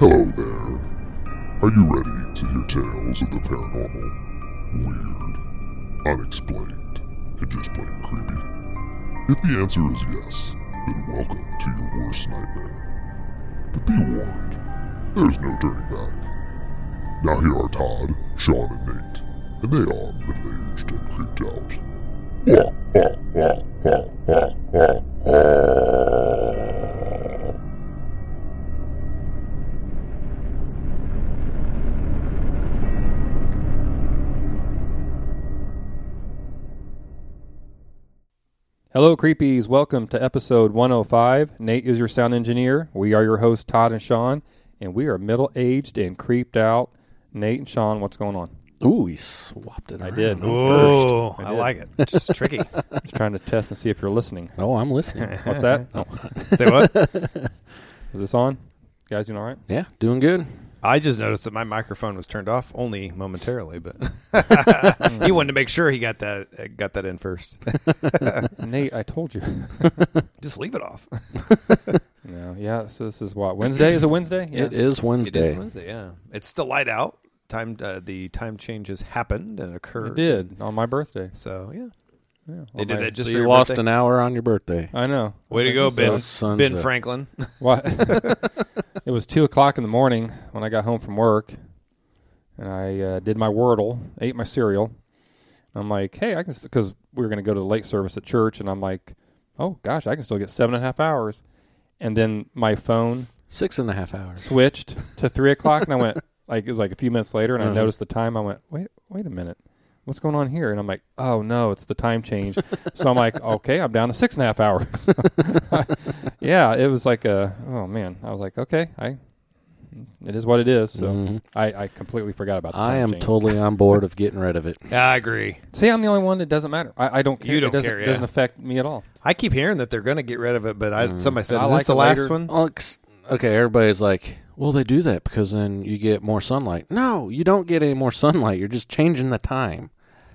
Hello there. Are you ready to hear tales of the paranormal, weird, unexplained, and just plain creepy? If the answer is yes, then welcome to your worst nightmare. But be warned, there's no turning back. Now here are Todd, Sean, and Nate, and they are middle-aged and creeped out. Hello, creepies. Welcome to episode 105. Nate is your sound engineer. We are your hosts, Todd and Sean, and we are middle-aged and creeped out. Nate and Sean, what's going on? Ooh, he swapped it around. I did. Oh, I I did. like it. It's just tricky. Just trying to test and see if you're listening. Oh, I'm listening. What's that? Oh, Say what? is this on? You guys doing all right? Yeah, doing good. I just noticed that my microphone was turned off only momentarily, but he wanted to make sure he got that in first. Nate, I told you. Just leave it off. No, yeah, so this is what? Wednesday? Is it Wednesday? Yeah. It is Wednesday. It is Wednesday, yeah. It's still light out. The time changes happened and occurred. It did on my birthday. So, yeah. Yeah, They did that just So for you your lost birthday? an hour on your birthday. I know. Way to go, Ben. Sun's Ben up. Franklin. What? It was 2 o'clock in the morning when I got home from work, and I did my Wordle, ate my cereal. I'm like, hey, I can, because we were going to go to the late service at church, and I'm like, oh gosh, I can still get 7.5 hours. And then my phone 6.5 hours. switched to 3 o'clock, and I went, like, it was like a few minutes later, and I Uh-huh. noticed the time. I went, wait a minute. What's going on here? And I'm like, oh no, it's the time change. So I'm like, okay, I'm down to 6.5 hours. Yeah, it was like oh man. I was like, okay, it is what it is. So Mhm. I completely forgot about the I time am change. totally on board of getting rid of it. Yeah, I agree. See, I'm the only one that doesn't matter. I don't care. You don't it doesn't, care, yeah. It doesn't affect me at all. I keep hearing that they're going to get rid of it, but somebody said, I is like this the it last later. one? Oh, okay, everybody's like, well, they do that because then you get more sunlight. No, you don't get any more sunlight. You're just changing the time.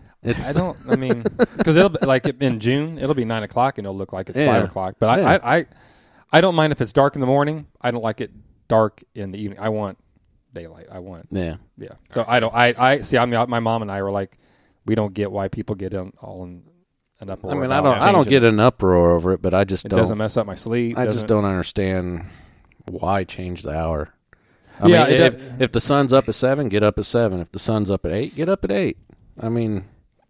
I mean, because it'll be like in June, it'll be 9 o'clock and it'll look like it's Yeah. 5 o'clock. But Yeah. I don't mind if it's dark in the morning. I don't like it dark in the evening. I want daylight. Yeah. Yeah. So I don't. I see. My mom and I were like, we don't get why people get all in an uproar. I mean, about I don't changing. get an uproar over it, but I just It don't. doesn't mess up my sleep. I just doesn't- don't understand why change the hour. I Yeah, mean, it if the sun's up at 7, get up at 7. If the sun's up at 8, get up at 8. I mean,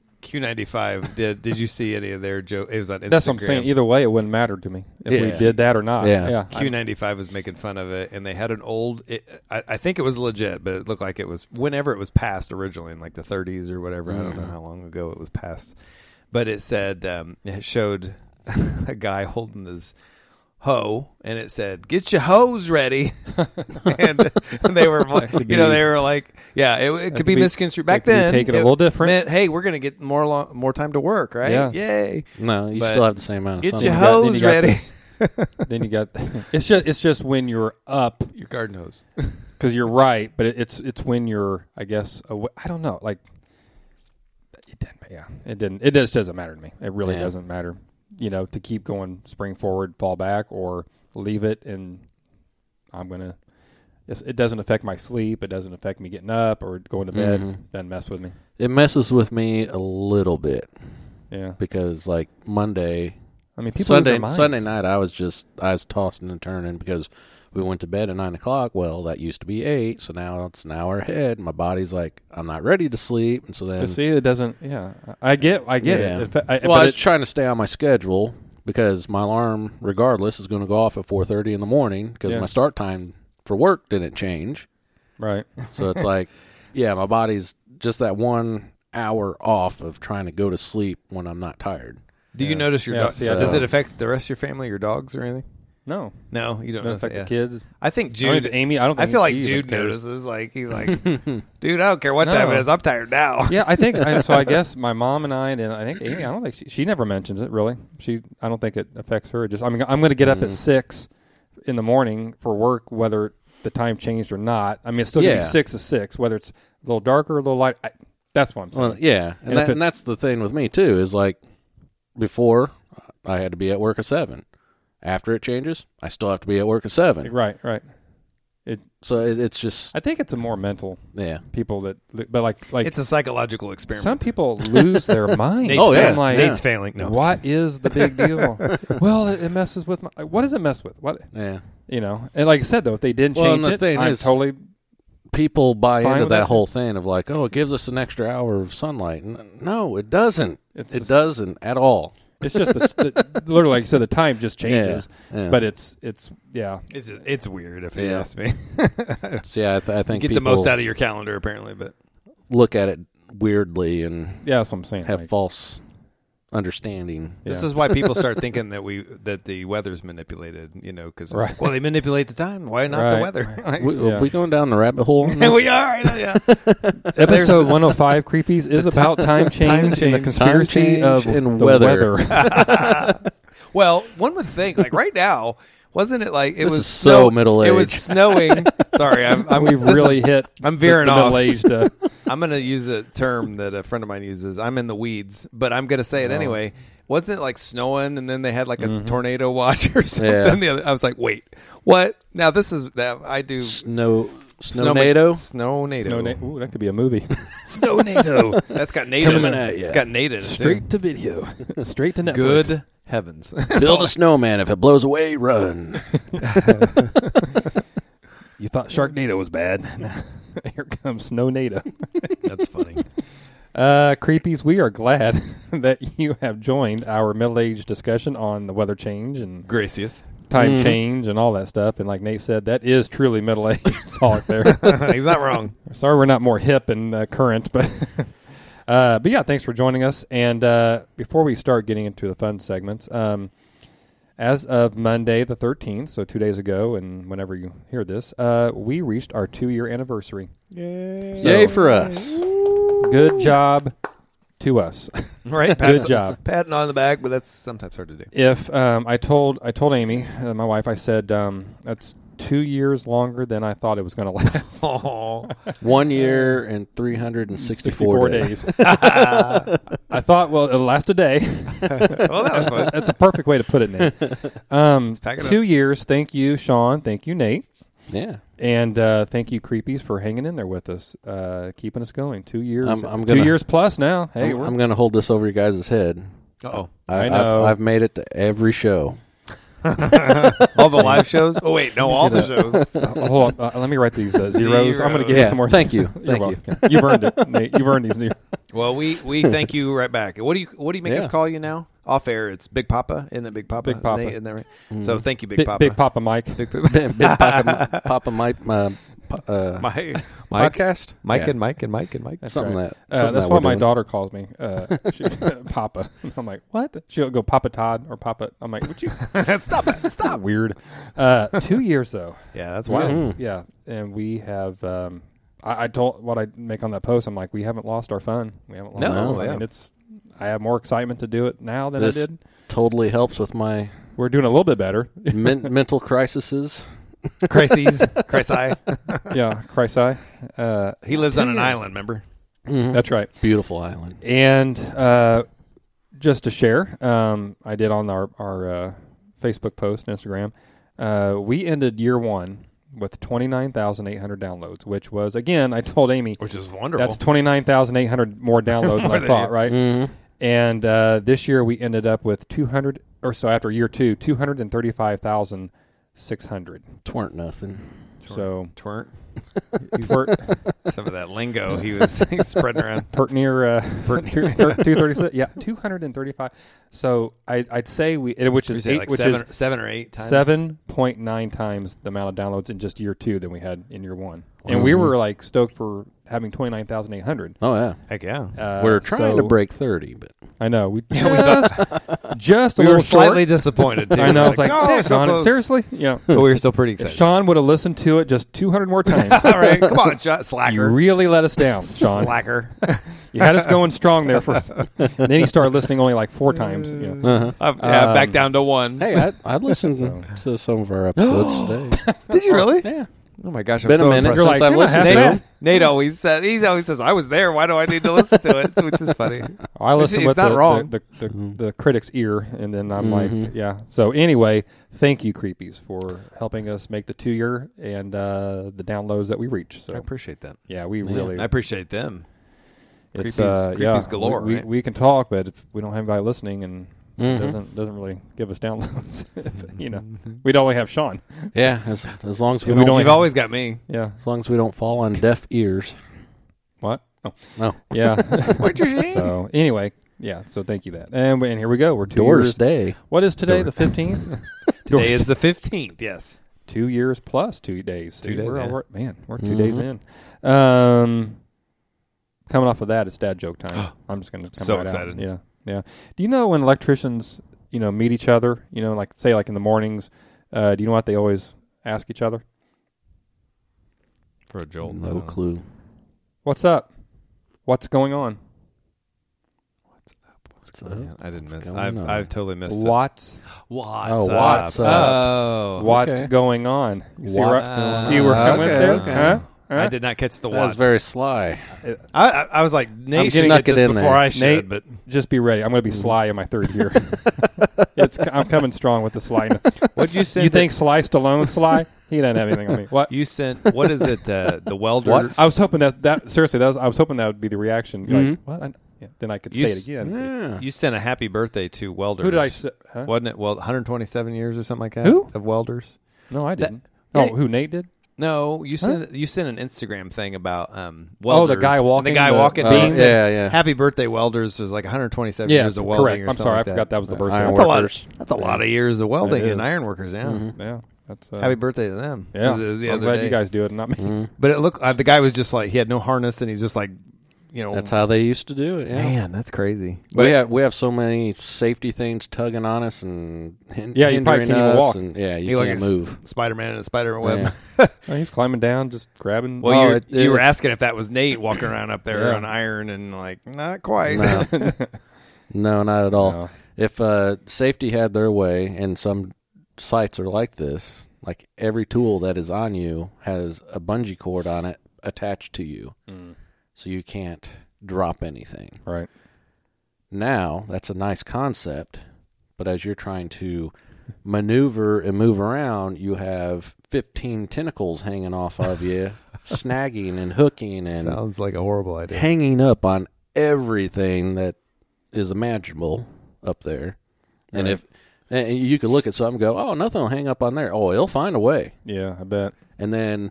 Q95 did you see any of their joke? It was on Instagram. That's what I'm saying. Either way, it wouldn't matter to me if we Yeah. did that or not. Yeah. Yeah. Q95 was making fun of it, and they had an old. I think it was legit, but it looked like it was whenever it was passed originally in like the 30s or whatever. I don't know how long ago it was passed, but it said it showed a guy holding his hoe, and it said, "Get your hose ready," and they were, they were like, yeah, it could be misconstrued back then. Take it a little different. Meant, hey, we're gonna get more time to work, right? Yeah. Yay! no, you But still have the same amount of get sunlight. your Then you got- then hose you got ready. this- Then you got. It's just when you're up, Your garden hose. because you're right, but it's when you're, I guess, I don't know, like it didn't. Yeah, it didn't. It just doesn't matter to me. It really Yeah. doesn't matter. To keep going, spring forward, fall back, or leave it, and I'm gonna. It doesn't affect my sleep. It doesn't affect me getting up or going to bed. Mhm. Doesn't mess with me. It messes with me a little bit Yeah, because, like, Monday, I mean, people lose their Sunday minds. night, I was tossing and turning because we went to bed at 9 o'clock. Well, that used to be 8, so now it's an hour ahead. My body's like, I'm not ready to sleep, and so then. But see, it doesn't. Yeah, I get Yeah. it. Well, I But was trying to stay on my schedule because my alarm, regardless, is going to go off at 4:30 in the morning because Yeah. my start time for work didn't change. right. So it's like, yeah, my body's just that 1 hour off of trying to go to sleep when I'm not tired. Do you Yeah. notice your Yeah, dog? see, I Does don't. it affect the rest of your family, your dogs, or anything? No, No, you don't doesn't notice affect that, the yeah. kids. I think I don't Jude. think Amy. I don't. I Think feel like she even Jude cares. notices. Like he's like, dude, I don't care what time it No. is. I'm tired now. Yeah, I think so. I guess my mom and I think Amy. I don't think she never mentions it really. I don't think it affects her. It just I'm going to get up at 6 in the morning for work, whether the time changed or not. I mean, it's still going to be Yeah. 6 to 6, whether it's a little darker or a little light. That's what I'm saying. Well, yeah, And if and that's the thing with me too. Is like before I had to be at work at 7. After it changes, I still have to be at work at 7. Right. So it's just I think it's a more mental people that, but like it's a psychological experiment. Some people lose their mind. Nate's I'm like, Nate's failing. No, what is the big deal? Well, it messes with my. What does it mess with? What? Yeah. You know, and like I said though, if they didn't change and the it, thing I'm is, totally. People buy fine into with that that. whole thing of like, oh, it gives us an extra hour of sunlight. No, it doesn't. It doesn't at all. It's just literally, like you said, the time just changes. Yeah. But it's It's weird if you ask me. So I think you get the people most out of your calendar apparently, but look at it weirdly and that's what I'm saying. have like, false understanding. this is why people start thinking that the weather's manipulated. You know, because like, well, they manipulate the time. Why not the weather? Like, Are we going down the rabbit hole? and we are. I know, yeah. So Episode 105 Creepies is about time change and the conspiracy of and the weather. Well, one would think like right now. Wasn't it like it This was is so middle-aged. It was snowing. Sorry, We've really hit. I'm veering the off. Middle-aged. I'm going to use a term that a friend of mine uses. I'm in the weeds, but I'm going to say it anyway. Wasn't it like snowing and then they had like a tornado watch or something? Yeah. I was like, wait, what? Now this is that I do Snownado. Snownado. Ooh, that could be a movie. Snownado. That's got Nate in Coming it. at ya. It's got Nate in it. Straight to video. Straight to Netflix. Good heavens. Build a snowman. If it blows away, run. You thought Sharknado was bad. Here comes Snownado. That's funny. Creepies, we are glad that you have joined our middle-aged discussion on the weather change and Gracious. time change and all that stuff. And like Nate said, that is truly middle-aged talk there. He's not wrong. Sorry we're not more hip and current, but yeah, thanks for joining us. And before we start getting into the fun segments, as of Monday the 13th, so 2 days ago, and whenever you hear this, we reached our 2-year anniversary. Yay for us. Good job to us. Right? Good job. Patting on the back, but that's sometimes hard to do. If I told Amy, my wife, I said that's 2 years longer than I thought it was going to last. Oh, 1 year and 364 days. I thought, well, it'll last a day. well, that was fun. That's a perfect way to put it, Nate. pack it 2 up. years. Thank you, Sean. Thank you, Nate. Yeah. And thank you, Creepies, for hanging in there with us, keeping us going. 2 years. I'm 2 gonna- years plus now. Hey, I'm going to hold this over your guys' head. Uh-oh. I know. I've made it to every show. All the live shows? Oh, wait. No, all the shows. hold on. Let me write these zeros. I'm going to give you Yeah, some more. thank you. You're Thank you. welcome. You've earned it, Nate. You've earned these new. Well, we thank you right back. What do you make us Yeah. call you now? Off air, it's Big Papa, isn't it? Big Papa. Big Papa. Nate, isn't that right? So thank you, Big Papa. Big Papa Mike. Big Papa. Big Papa Mike, podcast? Mike Yeah. and Mike and Mike and Mike. That's Something right. that. Something That's that what we're my doing. daughter calls me, Papa. I'm like, what? She'll go Papa Todd or Papa. I'm like, would you? Stop it. Stop. Weird. 2 years though. Yeah, that's wild. Yeah, and we have. I told what I make on that post. I'm like, we haven't lost our fun. We haven't lost. No, our fun. yeah. I mean, I have more excitement to do it now than This I did. totally helps with my We're doing a little bit better. mental crises. Crises. Crisi. Yeah, Christ I. He lives on an island, remember? That's right. Beautiful island. And just to share, I did on our Facebook post and Instagram. We ended year one with 29,800 downloads, which was, again, I told Amy, Which is wonderful. that's 29,800 more downloads than More I than thought, you- right? Mm-hmm. And this year we ended up with 200, or so after year two, 235,600. Tweren't nothing. So Twirnt. we're Some of that lingo he was spreading around. pert near 236. Yeah, 235. So I'd say which is Like which seven or eight times. 7.9 times the amount of downloads in just year two than we had in year one. And we were like stoked for having 29,800. Oh, yeah. Heck yeah. We're trying to break 30, but I know. We just a We little were slightly short. disappointed, too. I know. It's like, oh, so "Daggone it, close." seriously? Yeah. But we were still pretty If excited. Sean would have listened to it just 200 more times, All right. Come on, you slacker. really let us down, Sean. Slacker. You had us going strong there first. And then he started listening only like 4 times. You know. Back down to one. hey, I listened to some of our episodes today. Did you really? Yeah. Oh my gosh, I'm Been so a minute impressed. since You're I've like, listened "You're to not him. Nate always says, I was there. Why do I need to listen to it? Which is funny. I listen He's with not wrong. the critic's ear, and then I'm like, yeah. So anyway, thank you, Creepies, for helping us make the 2-year and the downloads that we reach. So I appreciate that. yeah, we really I appreciate them. it's Creepies galore, We, right? we can talk, but if we don't have anybody listening, and Mhm. doesn't really give us downloads. We'd only have Sean. Yeah, as long as we We don't, don't You've always got me. Yeah. as long as we don't fall on deaf ears. What? Oh, No. yeah. What'd you say? So anyway, yeah. So thank you that, and here we go. We're 2 Doors years. Day. What is today? The 15th. Today is the 15th. Yes. 2 years plus 2 days. 2 days, We're, yeah. we're 2 days in. Coming off of that, it's dad joke time. I'm just going to come So right excited. out. Yeah. Do you know when electricians, meet each other, like say like in the mornings, do you know what they always ask each other? For a jolt. No clue. What's up? What's going on? I didn't miss. going on? I've totally missed What's Oh, it. what's up? Oh, what's okay. going on? You see What's where, going on? see where I went Okay, there? okay. Huh? I did not catch the That was watts. very sly. I was like, Nate should snuck get it this in before there. I should, Nate, but Just be ready. I'm going to be sly in my third year. I'm coming strong with the slyness. what'd you send? You think Sly Stallone Sly? He doesn't have anything on me. What? you sent? What is it? The welder. What? I was hoping that seriously. I was hoping that would be the reaction. You're like, Mhm. what? Then I could You say it again. Yeah. You sent a happy birthday to welders. Who did I say? Huh? Wasn't it? Well, 127 years or something like that. Who? Of welders? No, I didn't. yeah. Who? Nate did? No, you sent an Instagram thing about welders. Oh, the guy walking. The guy walking. Oh, He said, yeah. Happy birthday, welders! Was like 127 Yeah, years of welding. correct. Or I'm something sorry, I like forgot that was the birthday. Iron That's a lot. workers. That's a lot of years of welding It and is. iron workers. Yeah. Mhm. Yeah, that's Happy birthday to them. Yeah, It was the I'm other glad day. you guys do it, not me. Mhm. But it looked. The guy was just like he had no harness and he's just like, That's how they used to do it. Yeah. Man, that's crazy. We have so many safety things tugging on us and Yeah, you probably hindering can't even us walk. and, yeah, He you like can't a move. Spider-Man and a spider web. Yeah. Oh, he's climbing down, just grabbing. Well, Oh, you were asking if that was Nate walking around up there Yeah. on iron, and like, not quite. No. No, not at all. No. If safety had their way, and some sites are like this, like every tool that is on you has a bungee cord on it attached to you, so you can't drop anything. Right. Now, that's a nice concept, but as you're trying to maneuver and move around, you have 15 tentacles hanging off of you, snagging and hooking and Sounds like a horrible idea. hanging up on everything that is imaginable up there. And Right. and you could look at something and go, oh, nothing will hang up on there. Oh, it'll find a way. Yeah, I bet. And then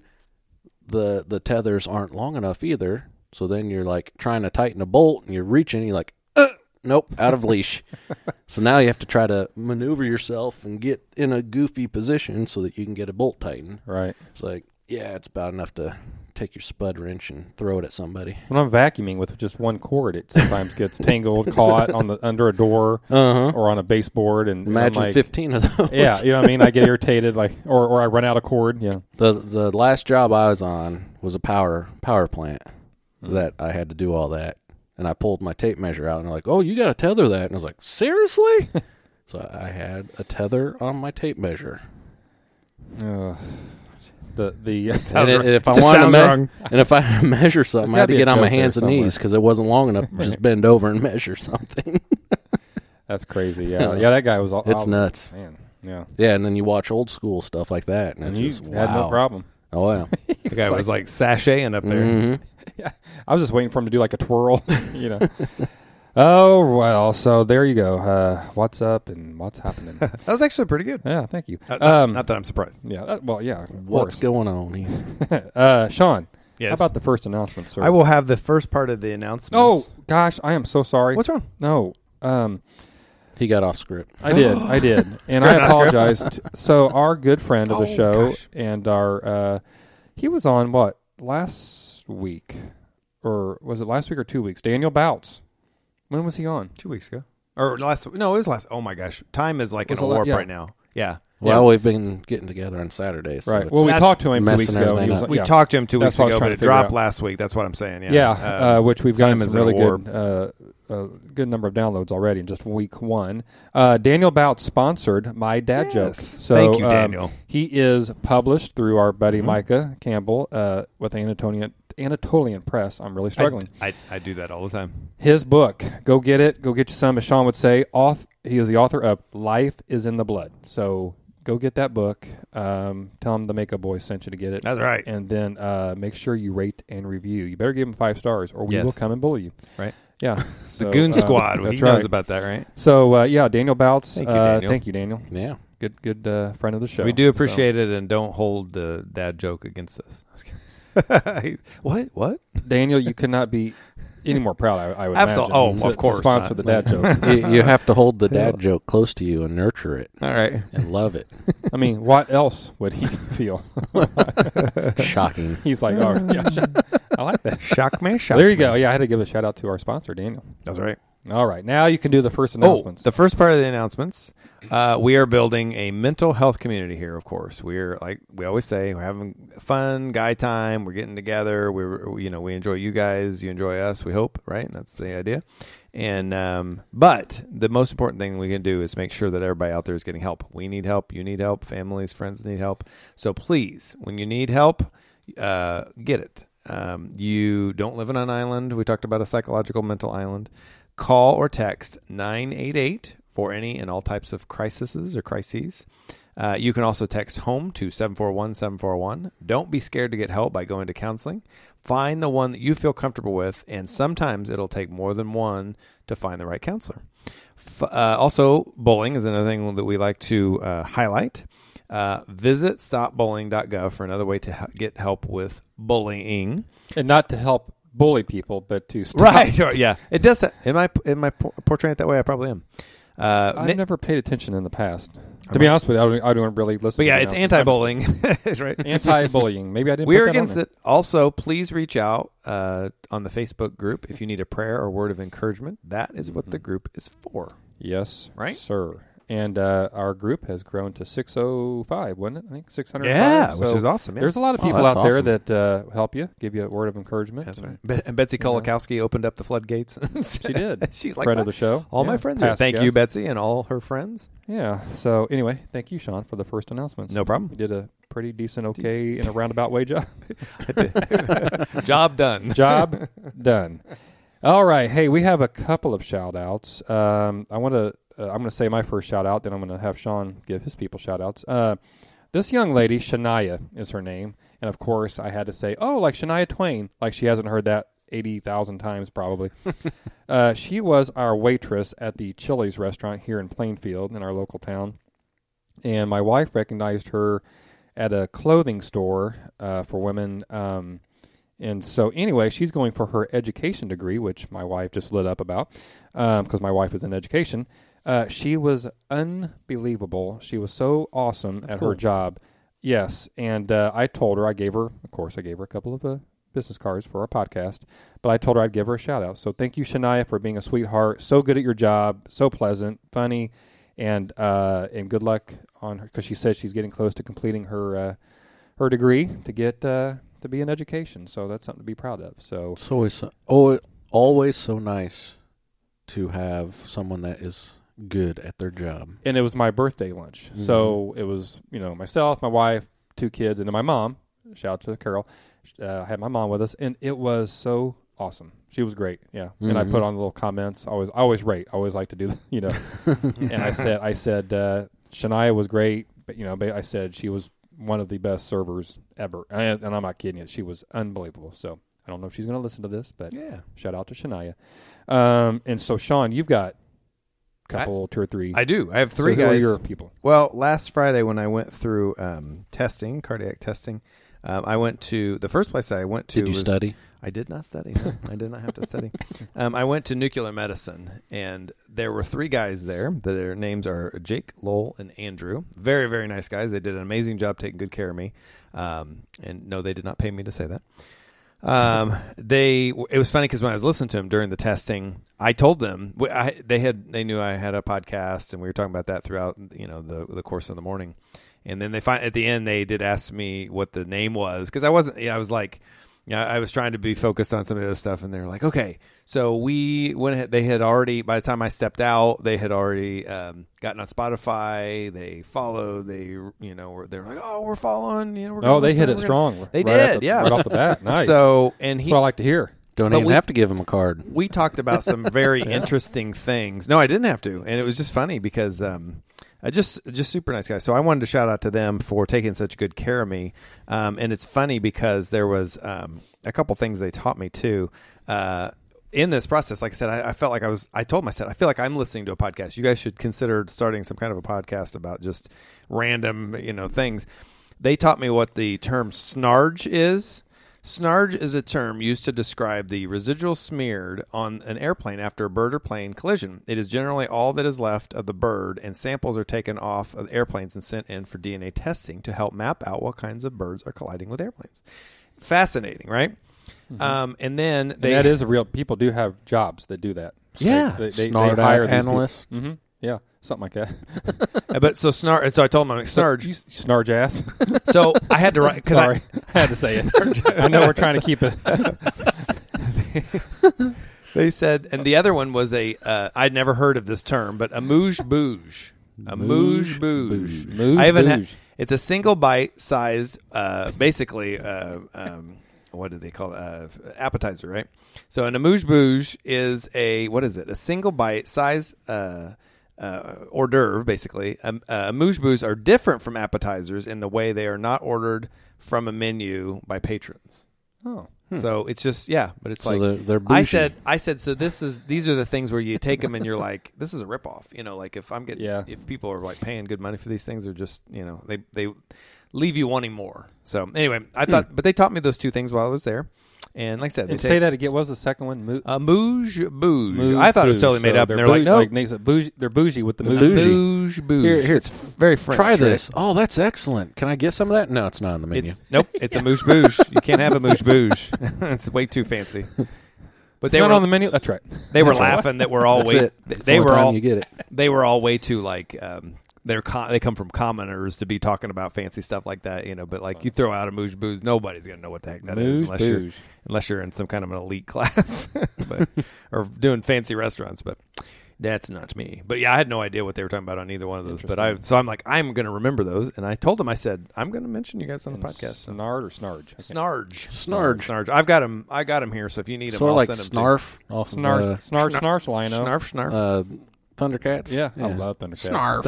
the tethers aren't long enough either. So then you're like trying to tighten a bolt and you're reaching, and you're like, nope, out of leash. So now you have to try to maneuver yourself and get in a goofy position so that you can get a bolt tightened. Right. It's like, yeah, it's about enough to take your spud wrench and throw it at somebody. When I'm vacuuming with just one cord, it sometimes gets tangled, caught under a door Uh-huh. or on a baseboard, and Imagine I'm like, 15 of those. Yeah, you know what I mean. I get irritated, like, or I run out of cord. Yeah. The last job I was on was a power plant that I had to do all that. And I pulled my tape measure out and they're like, oh, you got to tether that. And I was like, seriously? So I had a tether on my tape measure. The And if I Just wanted to sounds wrong. and if I had to measure something, There's I had gotta to be a get on my joke there hands and somewhere. knees because it wasn't long enough to just bend over and measure something. That's crazy. Yeah, yeah. That guy was all. It's nuts. Man. Yeah. Yeah, and then you watch old school stuff like that, and And it's you just, had no wow. problem. Oh, yeah. The guy was like sashaying up there. Mhm. Yeah, I was just waiting for him to do like a twirl, you know. Oh well, so there you go. What's up and what's happening? That was actually pretty good. Yeah, thank you. Not that I'm surprised. Yeah, well, yeah. Of What's course. going on here? Sean? Yes. How about the first announcement, sir? I will have the first part of the Oh announcements. gosh, I am so sorry. What's wrong? No, He got off script. I did, and I apologize. So our good friend of the show and our he was on what last week, or was it last week or 2 weeks? Daniel Bouts. When was he on? 2 weeks ago. Or last. No, it was last. Oh my gosh. Time is like Was in a it warp yeah. right now. Yeah. Well, we've been getting together on Saturdays. So Right. it's- Well, we That's talked to him 2 weeks messing ago. everything He was, up. We yeah. talked to him 2 weeks That's what I was ago, trying but to it figure dropped out. last week. That's what I'm saying. Yeah, which we've time gotten is some an really orb. good, a good number of downloads already in just week 1. Daniel Bout sponsored my dad joke. Yes. So Thank you, Daniel. he is published through our buddy Mm-hmm. Micah Campbell with Anatolian Press. I'm really struggling. I do that all the time. His book, go get it. Go get you some. As Sean would say, he is the author of Life is in the Blood. So go get that book. Tell him the Makeup Boys sent you to get it. That's right. And then make sure you rate and review. You better give him 5 stars, or we Yes. will come and bully you. Right. Yeah. The Goon Squad. He that's knows right. about that, right? So Daniel Bouts. Thank you, Daniel. Thank you, Daniel. Yeah. Good friend of the show. We do appreciate it, and don't hold the dad joke against us. What? So, Daniel, you could not be any more proud. I would Absolutely. imagine. Oh, of course To sponsor not. the dad joke. You have to hold the dad joke close to you and nurture it All right. and love it. I mean, what else would he feel? Shocking. He's like, oh yeah, I like that. Shock me. So there you go. Yeah, I had to give a shout out to our sponsor, Daniel. That's right. All right, now you can do the first announcements. The first part of the announcements. We are building a mental health community here. Of course, we're like we always say, we're having fun guy time. We're getting together. We enjoy you guys. You enjoy us. We hope, right? That's the idea. And but the most important thing we can do is make sure that everybody out there is getting help. We need help. You need help. Families, friends need help. So please, when you need help, get it. You don't live on an island. We talked about a psychological mental island. Call or text 988 for any and all types of crises or crises. You can also text HOME to 741-741. Don't be scared to get help by going to counseling. Find the one that you feel comfortable with, and sometimes it'll take more than one to find the right counselor. Also, bullying is another thing that we like to highlight. Visit stopbullying.gov for another way to get help with bullying. and not to help bully people, but to stop. Right. Yeah. It does. Am I portraying it that way? I probably am. I've never paid attention in the past. To be honest with you, I don't really listen. But yeah, to it's announcements. anti-bullying. Right. Anti-bullying. Maybe I didn't. We're put that on against there. it. Also, please reach out on the Facebook group if you need a prayer or word of encouragement. That is what the group is for. Yes, Right? sir. And our group has grown to 605, wasn't it? I think 605. Yeah, So which is awesome. Yeah. There's a lot of Oh, people that's out there awesome. that help you, give you a word of encouragement. That's right. And Betsy Kolakowski opened up the floodgates. She did. She's like, Friend of "What? the show. All Yeah, my friends are. past Thank you, guest. Betsy, and all her friends. Yeah. So anyway, thank you, Sean, for the first announcements. No problem. You did a pretty decent, okay, in a roundabout way job. Job done. Job done. All right. Hey, we have a couple of shout outs. I'm going to say my first shout out, then I'm going to have Sean give his people shout outs. This young lady, Shania is her name. And of course, I had to say, oh, like Shania Twain, like she hasn't heard that 80,000 times probably. She was our waitress at the Chili's restaurant here in Plainfield in our local town. And my wife recognized her at a clothing store for women. And so anyway, she's going for her education degree, which my wife just lit up about because my wife is in education. She was unbelievable. She was so awesome at her job. Yes. And I told her, I gave her a couple of business cards for our podcast, but I told her I'd give her a shout out. So thank you, Shania, for being a sweetheart. So good at your job, so pleasant, funny, and good luck on her, because she said she's getting close to completing her degree to get to be in education. So that's something to be proud of. So It's always so nice to have someone that is good at their job. and it was my birthday lunch. Mm-hmm. So it was, myself, my wife, 2 kids, and then my mom. Shout out to Carol. I had my mom with us, and it was so awesome. She was great. Yeah. Mm-hmm. And I put on little comments. I always rate. I always like to do, and I said, Shania was great, but I said she was one of the best servers ever. And I'm not kidding you. She was unbelievable. So I don't know if she's going to listen to this, but Yeah. shout out to Shania. And so Sean, you've got a couple, 2 or 3. I do. I have 3 so who are guys. your people? Well, last Friday when I went through cardiac testing, I went to the first place I went to. Did you study? I did not study. No, I did not have to study. I went to nuclear medicine, and there were 3 guys there. Their names are Jake, Lowell, and Andrew. Very, very nice guys. They did an amazing job taking good care of me. And no, they did not pay me to say that. It was funny because when I was listening to them during the testing, I told them they knew I had a podcast, and we were talking about that throughout the course of the morning. And then at the end they did ask me what the name was, because I wasn't. I was like, I was trying to be focused on some of the other stuff, and they were like, okay. So they had already, by the time I stepped out, they had already gotten on Spotify. They followed. They were like, oh, we're following. We're gonna they listen, hit it strong. They right did, right off the bat. Nice. So that's what I like to hear. Don't even have to give him a card. We talked about some very interesting things. No, I didn't have to, and it was just funny because just super nice guys. So I wanted to shout out to them for taking such good care of me. And it's funny because there was a couple things they taught me too. In this process, like I said, I felt like I told them, I said, I feel like I'm listening to a podcast. You guys should consider starting some kind of a podcast about just random, things. They taught me what the term snarge is. Snarge is a term used to describe the residual smeared on an airplane after a bird or plane collision. It is generally all that is left of the bird, and samples are taken off of airplanes and sent in for DNA testing to help map out what kinds of birds are colliding with airplanes. Fascinating, right? Mm-hmm. And then that is a real. People do have jobs that do that. Yeah, they hire analysts. Mm-hmm. Yeah, something like that. But so I told him, I'm like, snarge. You snarge ass. So I had to write. Sorry, I had to say it. I know we're trying to keep it. They said, and the other one was I'd never heard of this term, but amuse-bouche. Amuse-bouche. I haven't had. It's a single bite-sized, basically. What do they call it? Appetizer, right? So an amuse-bouche is a single bite-sized hors d'oeuvre, basically. Amuse-bouches are different from appetizers in the way they are not ordered from a menu by patrons. Oh. So it's just, but it's so like they're bougie. I said, so these are the things where you take them and you're like, this is a ripoff. Like if I'm getting, if people are like paying good money for these things, they're just, they leave you wanting more. So anyway, I thought, but they taught me those two things while I was there. And like I said, say that again. What was the second one? Amuse-bouche. I thought it was totally made up. And they're like, no. Like Nate said, bougie, they're bougie with the Amuse-bouche. Here, it's very French. Try this. Oh, that's excellent. Can I get some of that? No, it's not on the menu. Nope, it's amuse-bouche. You can't have amuse-bouche. It's way too fancy. But they were on the menu. That's right. They were laughing that we're all way. They were all. You get it. They were all way too like. They come from commoners to be talking about fancy stuff like that, But like you throw out a amuse-bouche, nobody's gonna know what the heck that is unless you're in some kind of an elite class, or doing fancy restaurants. But that's not me. But yeah, I had no idea what they were talking about on either one of those. But I'm like, I'm gonna remember those, and I told them, I said, I'm gonna mention you guys on the podcast. Snard or snarge? Snarge. I got them here. So if you need them, sort I'll like send them. Snarf. Snarf. Lino. Snarf. Thundercats? Yeah, I love Thundercats. Snarf.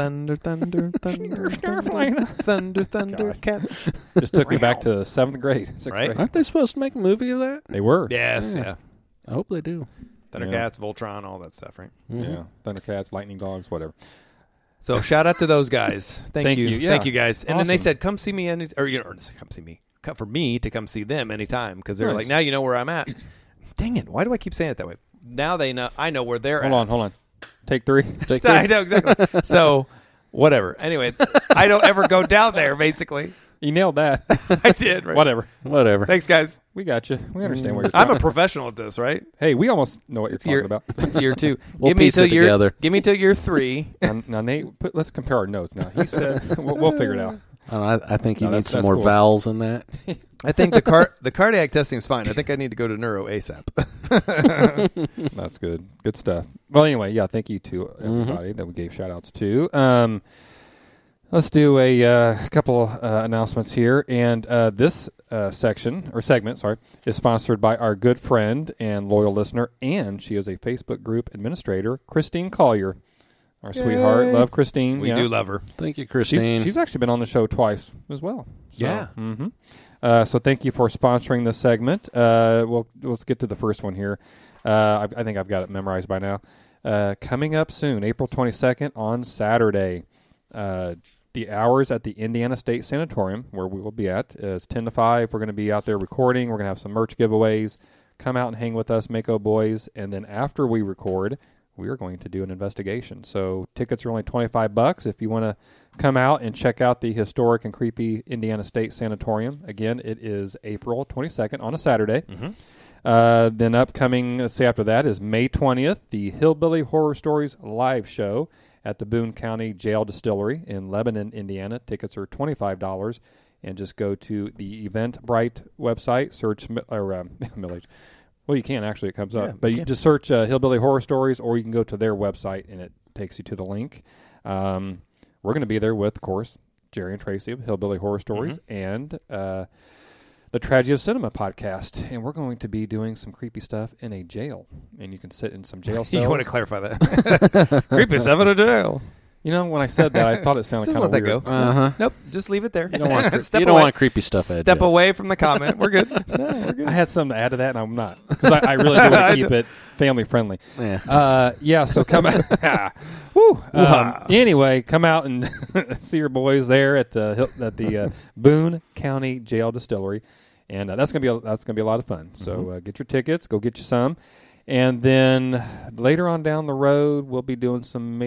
Thundercats. Just took me back to 7th grade, 6th grade. Aren't they supposed to make a movie of that? They were. Yes, yeah. I hope they do. Thundercats, Voltron, all that stuff, right? Mm-hmm. Yeah, Thundercats, Lightning Dogs, whatever. So shout out to those guys. Thank you. Yeah. Thank you, guys. And then they said, come see me, come see me. For me to come see them anytime, because they're like, now you know where I'm at. Dang it, why do I keep saying it that way? Now they know. I know where they're at. Hold on. Take 3. I know, exactly. So, whatever. Anyway, I don't ever go down there, basically. You nailed that. I did. Right? Whatever. Thanks, guys. We got you. We understand where you're I'm a professional at this, right? Hey, we almost know what you're talking about. It's year 2. We'll piece it together. Give me till year 3. Now Nate, let's compare our notes. Now he said we'll figure it out. I think you need some more vowels in that. I think the cardiac testing is fine. I think I need to go to neuro ASAP. That's good. Good stuff. Well, anyway, thank you to everybody that we gave shout-outs to. Let's do a couple announcements here. And this segment, is sponsored by our good friend and loyal listener, and she is a Facebook group administrator, Christine Collier. Our sweetheart. Love Christine. We do love her. Thank you, Christine. She's actually been on the show twice as well. So, yeah. Mm-hmm. So thank you for sponsoring this segment. Let's get to the first one here. I think I've got it memorized by now. Coming up soon, April 22nd on Saturday. The hours at the Indiana State Sanatorium, where we will be at, is 10 to 5. We're going to be out there recording. We're going to have some merch giveaways. Come out and hang with us, Mako Boys. And then after we record, we are going to do an investigation. So tickets are only $25 if you want to come out and check out the historic and creepy Indiana State Sanatorium. Again, it is April 22nd on a Saturday. Then upcoming, let's say after that, is May 20th, the Hillbilly Horror Stories live show at the Boone County Jail Distillery in Lebanon, Indiana. Tickets are $25. And just go to the Eventbrite website, search Mill Age. Well, you can actually. It comes up. But you just search Hillbilly Horror Stories, or you can go to their website, and it takes you to the link. We're going to be there with, of course, Jerry and Tracy of Hillbilly Horror Stories and the Tragedy of Cinema podcast. And we're going to be doing some creepy stuff in a jail. And you can sit in some jail cells. You want to clarify that? Creepy stuff in a jail. You know, when I said that, I thought it sounded kind of weird. Just let that go. Nope, just leave it there. You don't want creepy stuff. Step away from the comment. We're good. No, we're good. I had something to add to that, and I'm not. Because I really do want to keep it family friendly. Yeah. So come out. Woo. Anyway, come out and see your boys there at the Boone County Jail Distillery, and that's gonna be a lot of fun. So get your tickets. Go get you some. And then later on down the road, we'll be doing some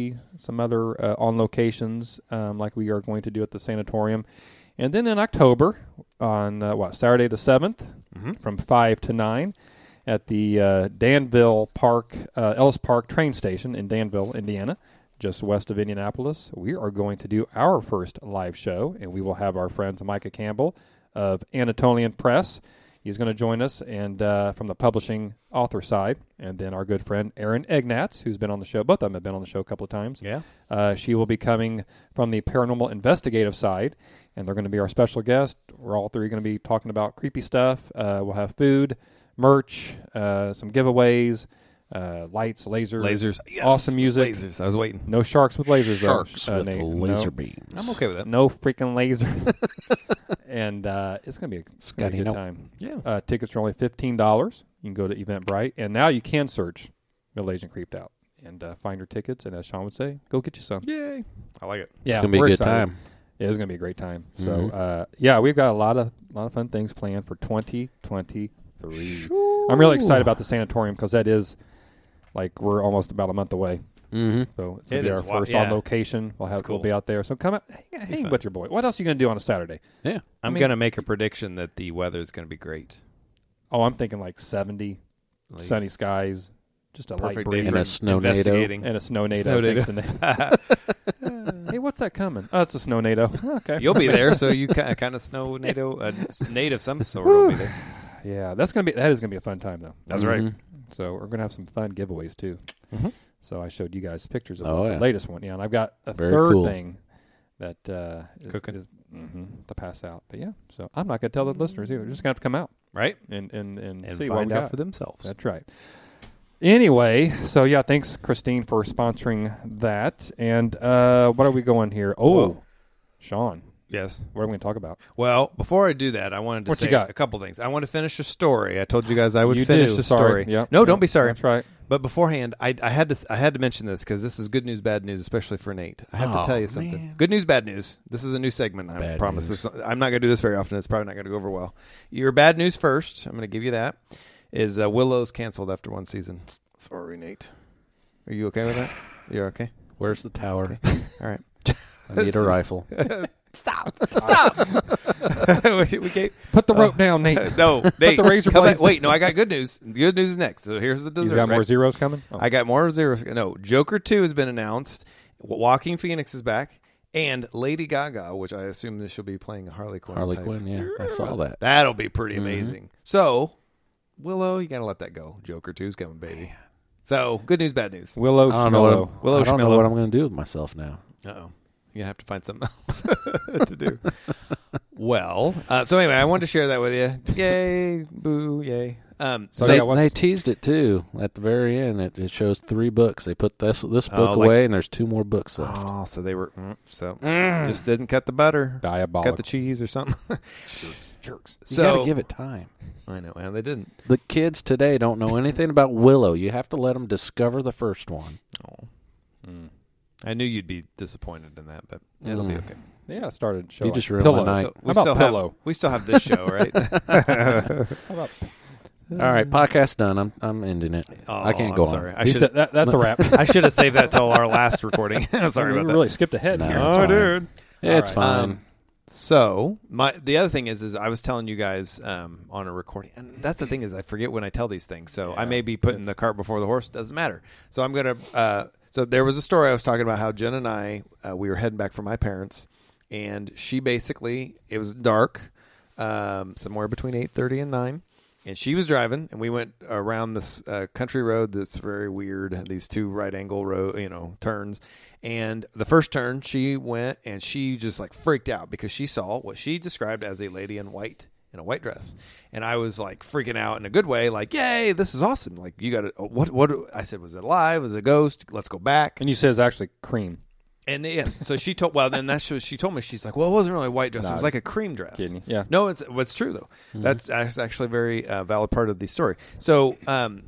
other on locations like we are going to do at the sanatorium. And then in October, on Saturday the 7th, from 5 to 9, at the Danville Park, Ellis Park train station in Danville, Indiana, just west of Indianapolis, we are going to do our first live show, and we will have our friend Micah Campbell of Anatolian Press. He's going to join us, and from the publishing author side, and then our good friend Erin Egnatz, who's been on the show. Both of them have been on the show a couple of times. Yeah. She will be coming from the paranormal investigative side, and they're going to be our special guest. We're all three going to be talking about creepy stuff. We'll have food, merch, some giveaways, lights, lasers, yes. Awesome music. Lasers. I was waiting. No sharks with lasers, though. Sharks with laser beams. I'm okay with that. No freaking laser. And it's going to be a good time. Yeah. Tickets are only $15. You can go to Eventbrite. And now you can search Middle Aged and Creeped Out and find your tickets. And as Sean would say, go get you some. Yay. I like it. Yeah, it's going to be a good time. Yeah, it's going to be a great time. So, we've got a lot of fun things planned for 2023. Sure. I'm really excited about the sanatorium because that is, we're almost about a month away. So it's going to be our first on location. We'll be out there. So come out, hang with your boy. What else are you going to do on a Saturday? Yeah. I'm going to make a prediction that the weather is going to be great. Oh, I'm thinking 70, sunny skies, just a light breeze. And a snow-nado. And a snow-nado. Hey, what's that coming? Oh, it's a snow-nado. Okay. You'll be there, so you kind of snow-nado, a nade of some sort will be there. Yeah, that is going to be a fun time, though. That's right. So we're going to have some fun giveaways, too. So I showed you guys pictures of the latest one. Yeah, and I've got a third thing that is to pass out. But yeah, so I'm not going to tell the listeners either. They're just going to have to come out. Right. And see find what we out got for themselves. That's right. Anyway, so yeah, thanks, Christine, for sponsoring that. And what are we going here? Oh, Sean. Yes. What are we going to talk about? Well, before I do that, I wanted to say a couple things. I want to finish a story. I told you guys I would finish the story. Yep. No, don't be sorry. That's right. But beforehand, I had to mention this because this is good news, bad news, especially for Nate. I have to tell you something. Man. Good news, bad news. This is a new segment. I promise. I'm not going to do this very often. It's probably not going to go over well. Your bad news first. I'm going to give you that. Is Willow's canceled after one season? Sorry, Nate. Are you okay with that? You're okay. Where's the tower? Okay. All right. I need a rifle. Stop! Put the rope down, Nate. No, Nate. Put the razor blades. Wait, no, I got good news. Good news is next. So here's the dessert. You got more zeros coming? Oh. I got more zeros. No, Joker 2 has been announced. Joaquin Phoenix is back. And Lady Gaga, which I assume this she'll be playing Harley Quinn. Harley Quinn, yeah. I saw that. That'll be pretty amazing. So, Willow, you got to let that go. Joker 2's coming, baby. So, good news, bad news. Willow Schmillow. I don't know what I'm going to do with myself now. Uh-oh. You're going to have to find something else to do. Well, so anyway, I wanted to share that with you. Yay, boo, yay. They teased it, too, at the very end. It shows 3 books. They put this book away, and there's 2 more books left. Oh, so they were... just didn't cut the butter. Diabolical. Cut the cheese or something. Jerks. You got to give it time. I know, and they didn't. The kids today don't know anything about Willow. You have to let them discover the first one. Oh. I knew you'd be disappointed in that, but it'll be okay. Yeah, I started showing. You just ruined my night. How about Pillow? We still have this show, right? How about All right, podcast done. I'm ending it. Oh, I can't go I'm sorry. on. I He should said that's a wrap. I should have saved that till our last recording. I'm sorry We about that. really skipped ahead No, here. it's fine. It's All fine. So the other thing is I was telling you guys on a recording, and that's the thing is I forget when I tell these things, so I may be putting the cart before the horse. Doesn't matter. So I'm gonna. So there was a story I was talking about how Jen and I we were heading back from my parents, and she basically it was dark, somewhere between 8:30 and 9. And she was driving, and we went around this country road that's very weird. These two right angle road, turns. And the first turn, she went, and she just like freaked out because she saw what she described as a lady in white, in a white dress. And I was like freaking out in a good way, like, "Yay, this is awesome!" Like, you got to what? I said, "Was it alive? Was it a ghost? Let's go back." And you said it's actually cream. And yes, so she told. Well, then that's what she told me. She's like, "Well, it wasn't really a white dress; No, it was like a cream dress." kidding. Yeah. No, it's true though. That's actually a very valid part of the story. So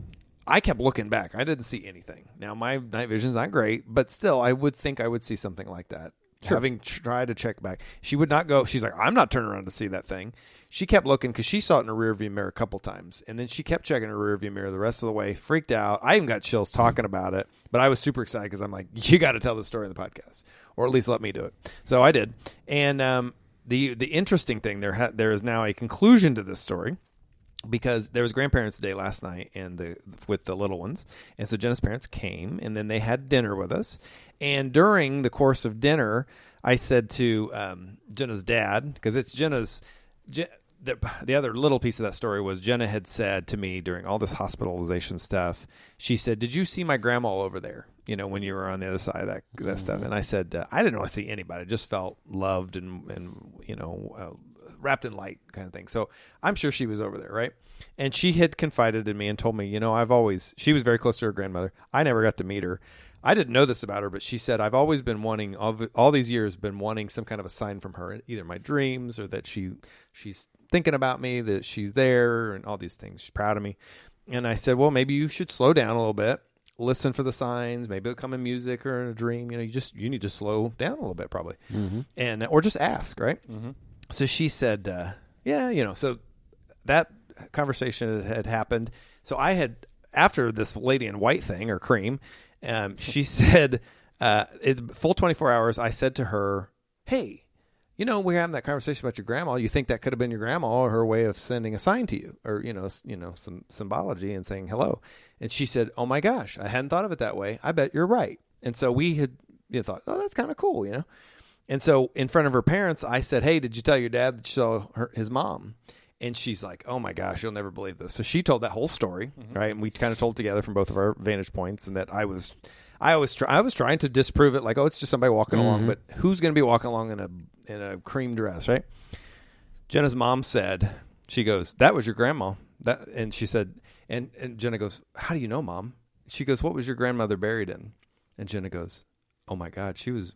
I kept looking back. I didn't see anything. Now my night vision's not great, but still, I would think I would see something like that. Sure. Having tried to check back, she would not go. She's like, "I'm not turning around to see that thing." She kept looking because she saw it in a rearview mirror a couple times, and then she kept checking her rearview mirror the rest of the way. Freaked out. I even got chills talking about it, but I was super excited because I'm like, "You got to tell the story in the podcast, or at least let me do it." So I did, and the interesting thing there is now a conclusion to this story. Because there was Grandparents' Day last night and with the little ones. And so Jenna's parents came, and then they had dinner with us. And during the course of dinner, I said to Jenna's dad, because it's Jenna's the other little piece of that story was Jenna had said to me during all this hospitalization stuff, she said, "Did you see my grandma over there, when you were on the other side of that stuff?" And I said, "I didn't want to see anybody. I just felt loved and wrapped in light kind of thing." So I'm sure she was over there, right? And she had confided in me and told me, she was very close to her grandmother. I never got to meet her. I didn't know this about her, but she said, "I've always been wanting, all these years, been wanting some kind of a sign from her, either my dreams or that she's thinking about me, that she's there and all these things. She's proud of me." And I said, "Well, maybe you should slow down a little bit, listen for the signs. Maybe it'll come in music or in a dream. You need to slow down a little bit probably. And, or just ask." Right. Mm-hmm. So she said, so that conversation had happened. So I had, after this lady in white thing or cream, she said, full 24 hours, I said to her, "Hey, we're having that conversation about your grandma. You think that could have been your grandma or her way of sending a sign to you or, some symbology and saying hello." And she said, "Oh my gosh, I hadn't thought of it that way. I bet you're right." And so we had thought, "Oh, that's kind of cool, And so in front of her parents, I said, "Hey, did you tell your dad that you saw his mom?" And she's like, "Oh my gosh, you'll never believe this." So she told that whole story, right? And we kind of told together from both of our vantage points, and that I was trying to disprove it, like, "Oh, it's just somebody walking along," but who's going to be walking along in a cream dress, right? Jenna's mom said, she goes, "That was your grandma." And she said, and Jenna goes, "How do you know, Mom?" She goes, "What was your grandmother buried in?" And Jenna goes, "Oh my God,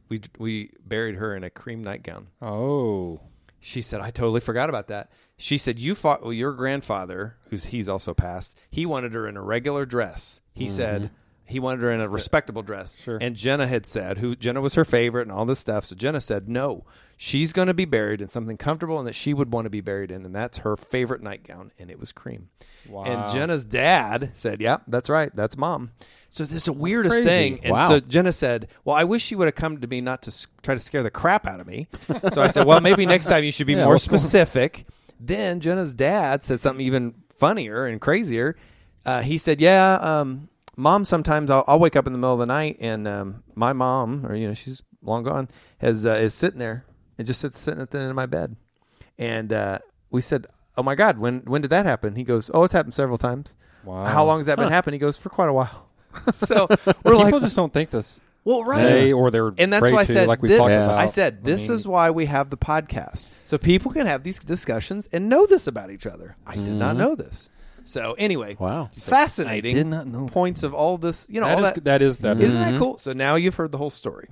we buried her in a cream nightgown." Oh. She said, "I totally forgot about that." She said, your grandfather, he's also passed, he wanted her in a regular dress. He said he wanted her in a respectable dress. Sure. And Jenna had said, Jenna was her favorite and all this stuff. So Jenna said, "No, she's going to be buried in something comfortable and that she would want to be buried in. And that's her favorite nightgown." And it was cream. Wow. And Jenna's dad said, "Yeah, that's right. That's Mom." So this is the weirdest crazy. thing. And Wow. so Jenna said, "Well, I wish she would have come to me not to try to scare the crap out of me." So I said, "Well, maybe next time you should be more what's going on? specific." Then Jenna's dad said something even funnier and crazier. He said, "Yeah, Mom, sometimes I'll wake up in the middle of the night and my mom, or she's long gone, is sitting there and just sitting at the end of my bed." And we said, "Oh my God, when did that happen?" He goes, "Oh, it's happened several times." Wow. "How long has that been happening?" He goes, "For quite a while." So we're People like, just don't think this. "Well, right." Say, or they're And that's afraid why I to, said, like we this, talked Yeah. about. I said, this is why we have the podcast. So people can have these discussions and know this about each other. I did not know this. So anyway, Wow. fascinating I did not know. points of all this, all that that. is. Isn't that cool? So now you've heard the whole story.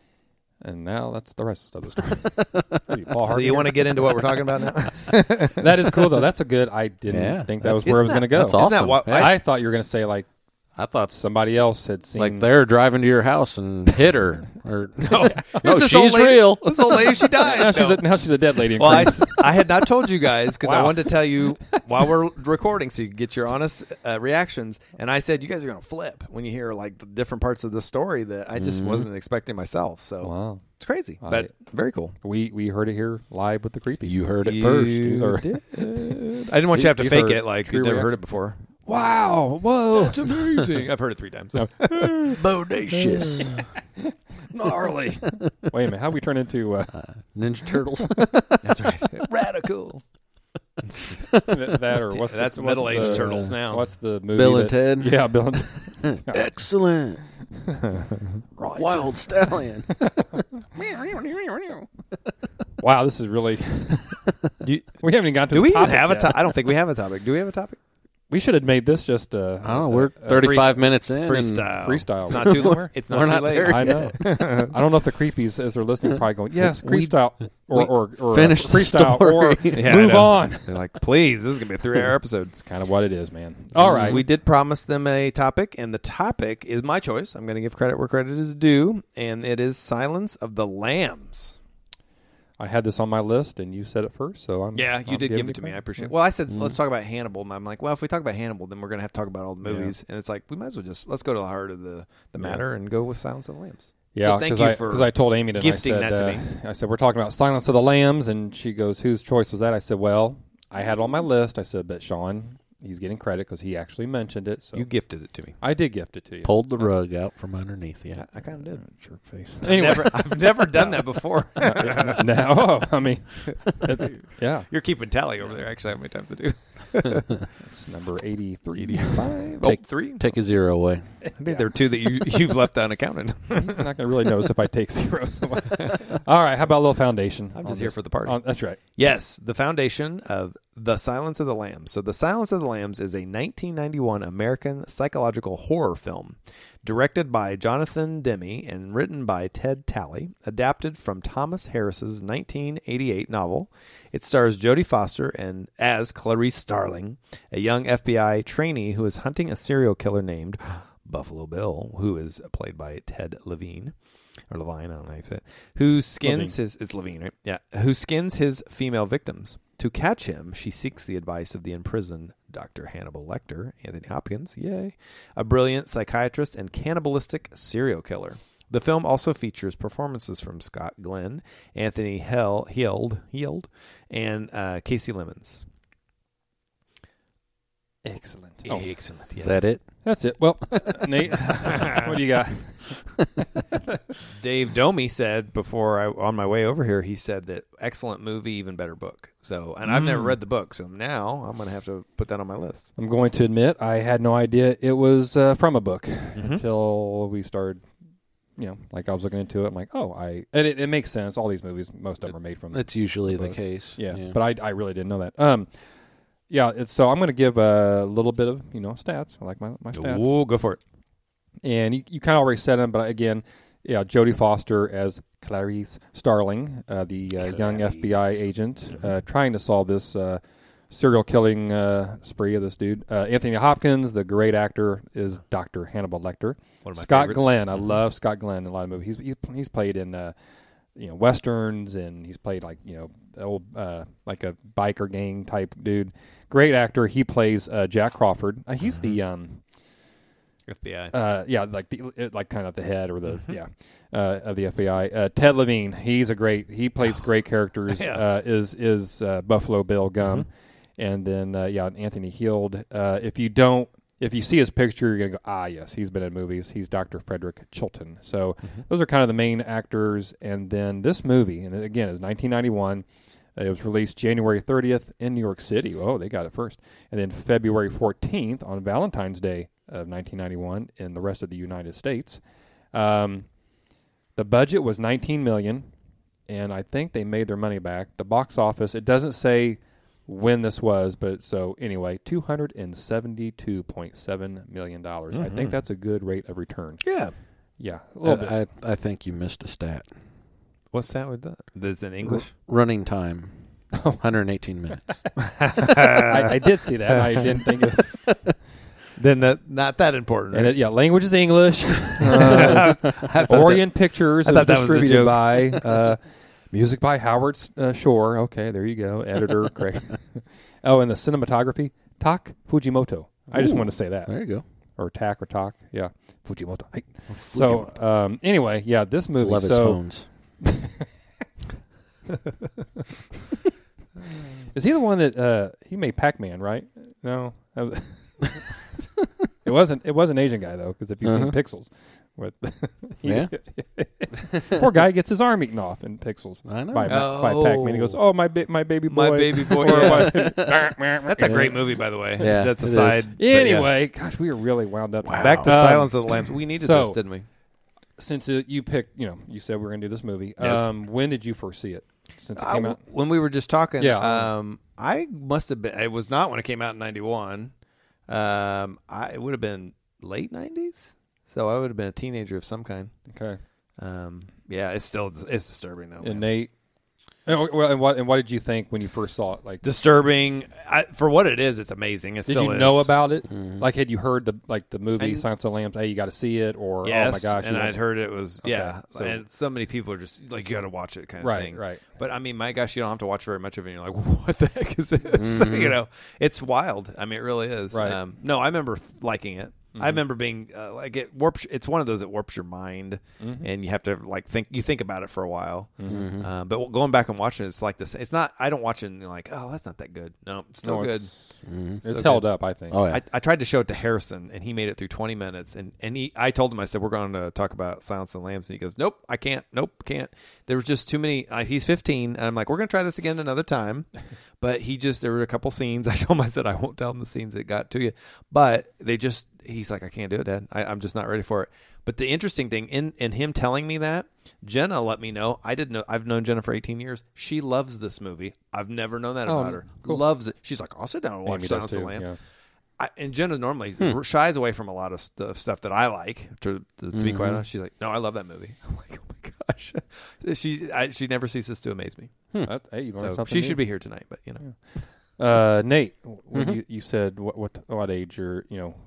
And now that's the rest of the story. What are you, Paul So Harvey you here? want to get into what we're talking about now? That is cool, though. That's a good. I didn't Yeah. think that was where I was going to go. That's Isn't that awesome. what- Yeah. I thought you were going to say, like, I thought somebody else had seen. like they're driving to your house and hit her. Or no, This old she's lady- real. This old lady, she died. now she's a dead lady. In Well, Crazy. I had not told you guys because I Wow. wanted to tell you while we're recording so you can get your honest reactions. And I said, you guys are going to flip when you hear like the different parts of the story that I just wasn't expecting myself. So Wow. it's crazy, but very cool. We heard it here live with the creepy. You heard it You first. These are- did. I didn't want you to have to These fake are it like true you've never react- heard it before. Wow! Whoa! That's amazing. I've heard it 3 times. Bodacious. Gnarly. Wait a minute. How we turn into Ninja Turtles. That's right. Radical. that or what's That's the, middle-aged the- turtles now. What's the movie? Bill and that- Ted. Yeah, Bill and Ted. Excellent. Wild stallion. Wow, this is really. You- We haven't even got to. Do the we even topic have a yet. topic? I don't think we have a topic. Do we have a topic? We should have made this just. I don't know. We're 35 freestyle- minutes in. Freestyle. freestyle. It's not too. It's We're not too not late. there. I know. I don't know if the creepies, as they're listening, are probably going, "Yes, freestyle or finished the freestyle story. or Yeah, I move know. on." They're like, please, this is gonna be a 3-hour episode. It's kind of what it is, man. All right, We did promise them a topic, and the topic is my choice. I'm going to give credit where credit is due, and it is Silence of the Lambs. I had this on my list, and you said it first, so I'm. Yeah, you I'm did giving give it to me. I appreciate it. Well, I said, let's talk about Hannibal, and I'm like, well, if we talk about Hannibal, then we're going to have to talk about all the movies. And it's like, we might as well just, let's go to the heart of the matter and go with Silence of the Lambs. Yeah, So thank you for because I told Amy that I gifting said, that to me. I said, we're talking about Silence of the Lambs, and she goes, whose choice was that? I said, well, I had it on my list. I said, but Sean, he's getting credit because he actually mentioned it. So You gifted it to me. I did gift it to you. Pulled the rug out from underneath you. I kind of did. Jerk face. Anyway, I've never done that before. No, I mean, yeah, You're keeping tally over there, actually, how many times I do. it's number 83. 85. Take- 3. Take a 0 away. I think there are 2 that you've left unaccounted. He's not going to really notice if I take zeros. All right, how about a little foundation? I'm on just here this? for the party. That's right. Yes, the foundation of The Silence of the Lambs. So The Silence of the Lambs is a 1991 American psychological horror film directed by Jonathan Demme and written by Ted Talley, adapted from Thomas Harris's 1988 novel. It stars Jodie Foster and as Clarice Starling, a young FBI trainee who is hunting a serial killer named Buffalo Bill, who is played by Ted Levine. Or Levine, I don't know how you say it. Who skins it's Levine, right? Yeah. Who skins his female victims. To catch him, she seeks the advice of the imprisoned Dr. Hannibal Lecter, Anthony Hopkins, yay, a brilliant psychiatrist and cannibalistic serial killer. The film also features performances from Scott Glenn, Anthony Heald, and Casey Lemons. Excellent. Excellent. Is that it? That's it. Well, Nate, what do you got? Dave Domi said on my way over here, he said that excellent movie, even better book. So, and I've never read the book, so now I'm going to have to put that on my list. I'm going to admit I had no idea it was from a book until we started. Like I was looking into it. I'm like, and it makes sense. All these movies, most of them are made from. That's usually the book. case. Yeah, but I really didn't know that. So I'm going to give a little bit of stats. I like my stats. Ooh, go for it. And you kind of already said them, but again, Jodie Foster as Clarice Starling, the young FBI agent trying to solve this serial killing spree of this dude. Anthony Hopkins, the great actor, is Dr. Hannibal Lecter. One of my Scott favorites. Glenn, I love Scott Glenn in a lot of movies. He's played in westerns, and he's played like old like a biker gang type dude. Great actor. He plays Jack Crawford. He's the FBI. like kind of the head or the of the FBI. Ted Levine, he plays great characters. Yeah. Is Buffalo Bill Gum, and then Anthony Heald. If you see his picture, you're gonna go, yes, he's been in movies. He's Dr. Frederick Chilton. So those are kind of the main actors. And then this movie, and again, is 1991. It was released January 30th in New York City. Oh, they got it first. And then February 14th on Valentine's Day of 1991 in the rest of the United States. The budget was $19 million, and I think they made their money back. The box office, it doesn't say when this was, but so anyway, $272.7 million. I think that's a good rate of return. Yeah. Yeah, a little bit. I think you missed a stat. What's that with that? That's in English? Running time, 118 minutes. I did see that. I didn't think of then not that important. And Right? language is English. I thought Orient Pictures I is thought that was a distributed joke. by music by Howard Shore. Okay, there you go. Editor, Craig. Oh, and the cinematography, Tak Fujimoto. I just Ooh, want to say that. There you go. Or Tak or Tak. Yeah, Fujimoto. Hey. So, anyway, yeah, this movie. Love his so, phones. Is he the one that he made Pac-Man, right? No. That was It wasn't Asian guy though, because if you've seen Pixels, with Yeah. poor guy gets his arm eaten off in Pixels I know. by Pac-Man. He goes, "Oh, my baby boy, My baby boy. Or Yeah. what- That's a great movie, by the way. Yeah, That's a it side. is. but yeah. Anyway, gosh, we are really wound up. Wow. Back to Um, Silence of the Lambs. We needed so- this, didn't we? Since you picked, you said we were going to do this movie. Yes. When did you first see it? Since it came out. When we were just talking, Yeah. I must have been. It was not when it came out in '91. It would have been late '90s, so I would have been a teenager of some kind. Okay. Yeah, it's disturbing though. And man. Nate. Well, and what did you think when you first saw it? Like, Disturbing. For what it is, it's amazing. It did still you is. know about it? Mhm. Like, had you heard the movie And- Silence of the Lambs? Hey, you got to see it, or Yes, oh my gosh, and you I'd want- heard it was Okay, yeah, so- and so many people are just like you got to watch it kind of right, thing. right. But I mean, my gosh, you don't have to watch very much of it. And you're like, what the heck is this? Mhm. You know, it's wild. I mean, it really is. Right. No, I remember liking it. I remember being like it warps. It's one of those that warps your mind, and you have to like think about it for a while. Mhm. But going back and watching it, it's like this. It's not. I don't watch it and like, oh, that's not that good. No, it's still No, good. Mhm. It's So held good. up, I think. Oh yeah. I tried to show it to Harrison, and he made it through 20 minutes. And I told him, I said, we're going to talk about Silence of the Lambs. And he goes, nope, I can't. Nope, can't. There was just too many. He's 15. And I'm like, we're going to try this again another time. But there were a couple scenes. I told him, I said, I won't tell him the scenes that got to you. But he's like, I can't do it, Dad. I'm just not ready for it. But the interesting thing in him telling me that, Jenna let me know. I didn't know. I've known Jenna for 18 years. She loves this movie. I've never known that about her. Cool. Loves it. She's like, I'll sit down and watch Amy does Silence of the too, Lambs. yeah. And Jenna normally shies away from a lot of stuff that I like. To be quite honest, she's like, "No, I love that movie." I'm like, "Oh my gosh!" She never ceases to amaze me. Hey, you learned So something she new. should be here tonight, but you know, Nate, you said what age you're,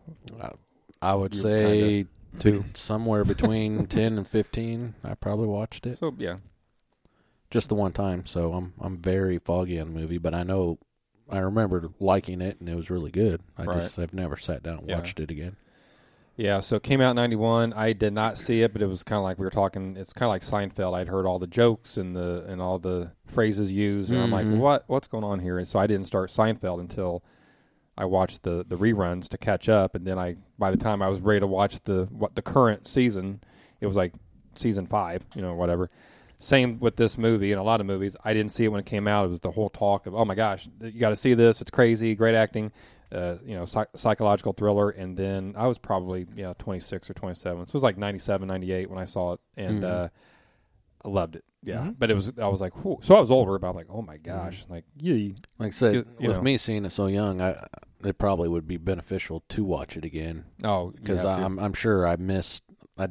I would You say two. somewhere between 10 and 15. I probably watched it So yeah, just the one time, so I'm very foggy on the movie. But I remember liking it, and it was really good. I've never sat down and Yeah. watched it again. yeah. So it came out in '91. I did not see it, but it was kind of like we were talking. It's kind of like Seinfeld. I'd heard all the jokes and all the phrases used, and I'm like, what's going on here? And so I didn't start Seinfeld until I watched the reruns to catch up, and then by the time I was ready to watch the current season, it was like season 5, whatever. Same with this movie and a lot of movies. I didn't see it when it came out. It was the whole talk of, oh my gosh, you got to see this. It's crazy, great acting, psychological thriller. And then I was probably 26 or 27. So it was like 97, 98 when I saw it, and I loved it. Yeah, but I was like, whew. So I was older, but I'm like, oh my gosh, like yee. Like I said, You with know. me seeing it so young, it probably would be beneficial to watch it again Oh, because I'm sure I missed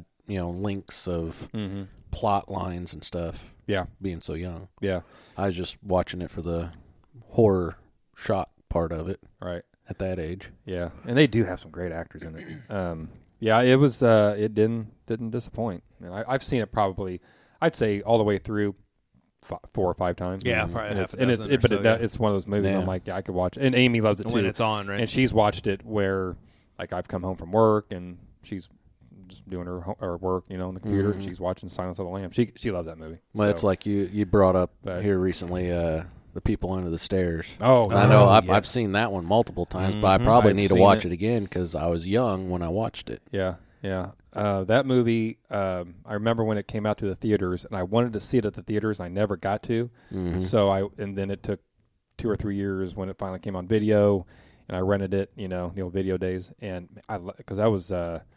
links of Mm-hmm. plot lines and stuff. Yeah, Being so young, yeah, I was just watching it for the horror shock part of it right. at that age. Yeah, and they do have some great actors in it. Yeah, it was. It didn't disappoint. And I've seen it probably, I'd say, all the way through 4 or 5 times. Yeah, And probably and half a it's, dozen and or so, yeah. it's one of those movies. Yeah. I'm like, I could watch it. And Amy loves it too. when it's on, right? And she's watched it where, like, I've come home from work and she's just doing her work, on the computer, and she's watching Silence of the Lambs. She loves that movie. Well, So- it's like you brought up But- here recently, The People Under the Stairs. Oh, And I know yeah. I've seen that one multiple times, but I probably I've need to seen watch it. it again because I was young when I watched it. Yeah, yeah. That movie, I remember when it came out to the theaters, and I wanted to see it at the theaters, and I never got to. So and then it took 2 or 3 years when it finally came on video, and I rented it, the old video days, and because that was,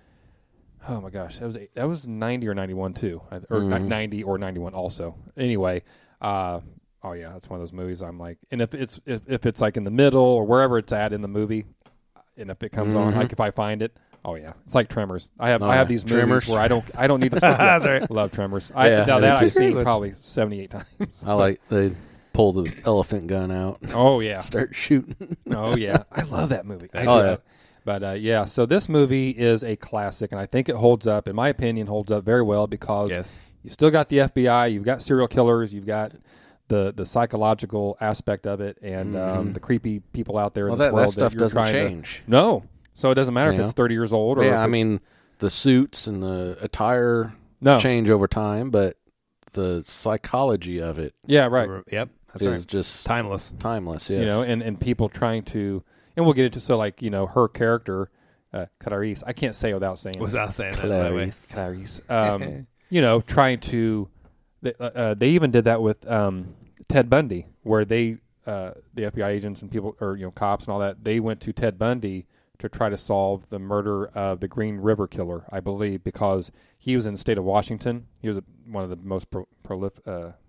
oh my gosh, that was 90 or 91 too, or 90 or 91 also. Anyway, oh yeah, that's one of those movies. I'm like, and if it's like in the middle or wherever it's at in the movie, and if it comes on, like if I find it. Oh yeah, it's like Tremors. I have these movies Tremors. where I don't need to spend. That's right. Love Tremors. Yeah, Now me that too. I've seen probably 78 times. I like they pull the elephant gun out, Oh yeah, start shooting. oh yeah. I love that movie. I Oh, do. yeah. But yeah, so this movie is a classic, and I think it holds up. In my opinion, holds up very well because you still got the FBI, you've got serial killers, you've got the psychological aspect of it, and the creepy people out there in this world that stuff you're doesn't trying change. No, so it doesn't matter if it's 30 years old. Or yeah, I mean the suits and the attire change over time, but the psychology of it, Yep, that's is just timeless. Yes, you know, and people trying to, and we'll get into her character, Clarice. I can't say without saying Without saying that, by the way. Clarice. Trying to. They even did that with Ted Bundy, where the FBI agents and people, or cops and all that, they went to Ted Bundy to try to solve the murder of the Green River Killer, I believe, because he was in the state of Washington. He was one of the most prolific,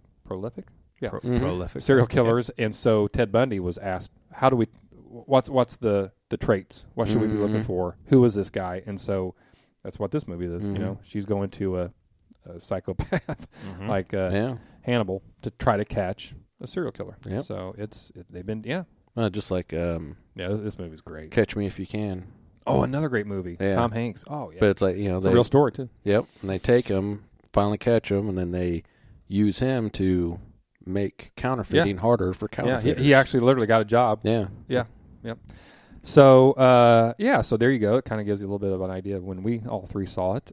Prolific serial killers, and so Ted Bundy was asked, "How do we? What's the traits? What should we be looking for? Who is this guy?" And so that's what this movie is. She's going to a psychopath like Hannibal to try to catch a serial killer. Yep. So they've been just like this movie's great. Catch Me If You Can. Oh, another great movie. Yeah. Tom Hanks. Oh yeah, but it's like it's a real story too. Yep, and they take him, finally catch him, and then they use him to make counterfeiting harder for counterfeiters. Yeah, he actually literally got a job. Yeah. Yep. So so there you go. It kind of gives you a little bit of an idea of when we all three saw it.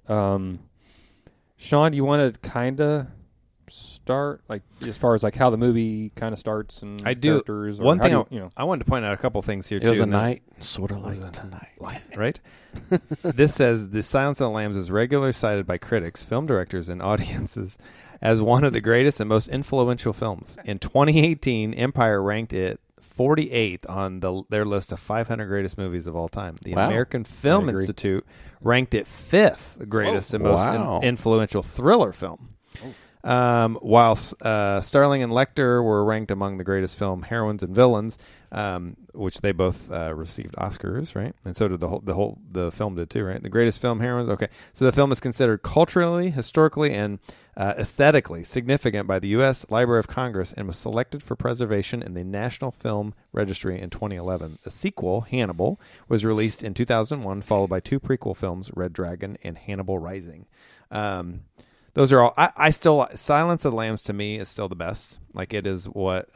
Sean, you want to kind of start, like, as far as like how the movie kind of starts and I do. characters? One thing I wanted to point out a couple things here it too. Was a night, sort of like tonight, right? This says The Silence of the Lambs is regularly cited by critics, film directors, and audiences as one of the greatest and most influential films. In 2018, Empire ranked it 48th on their list of 500 greatest movies of all time. The American Film Institute ranked it 5th greatest and most influential thriller film. While Starling and Lecter were ranked among the greatest film heroines and villains, which they both received Oscars, right? And so did the film did too, right? The greatest film heroines. Okay, so the film is considered culturally, historically, and aesthetically significant by the U.S. Library of Congress and was selected for preservation in the National Film Registry in 2011. A sequel, Hannibal, was released in 2001, followed by 2 prequel films, Red Dragon and Hannibal Rising. Those are all. I still Silence of the Lambs to me is still the best. Like it is what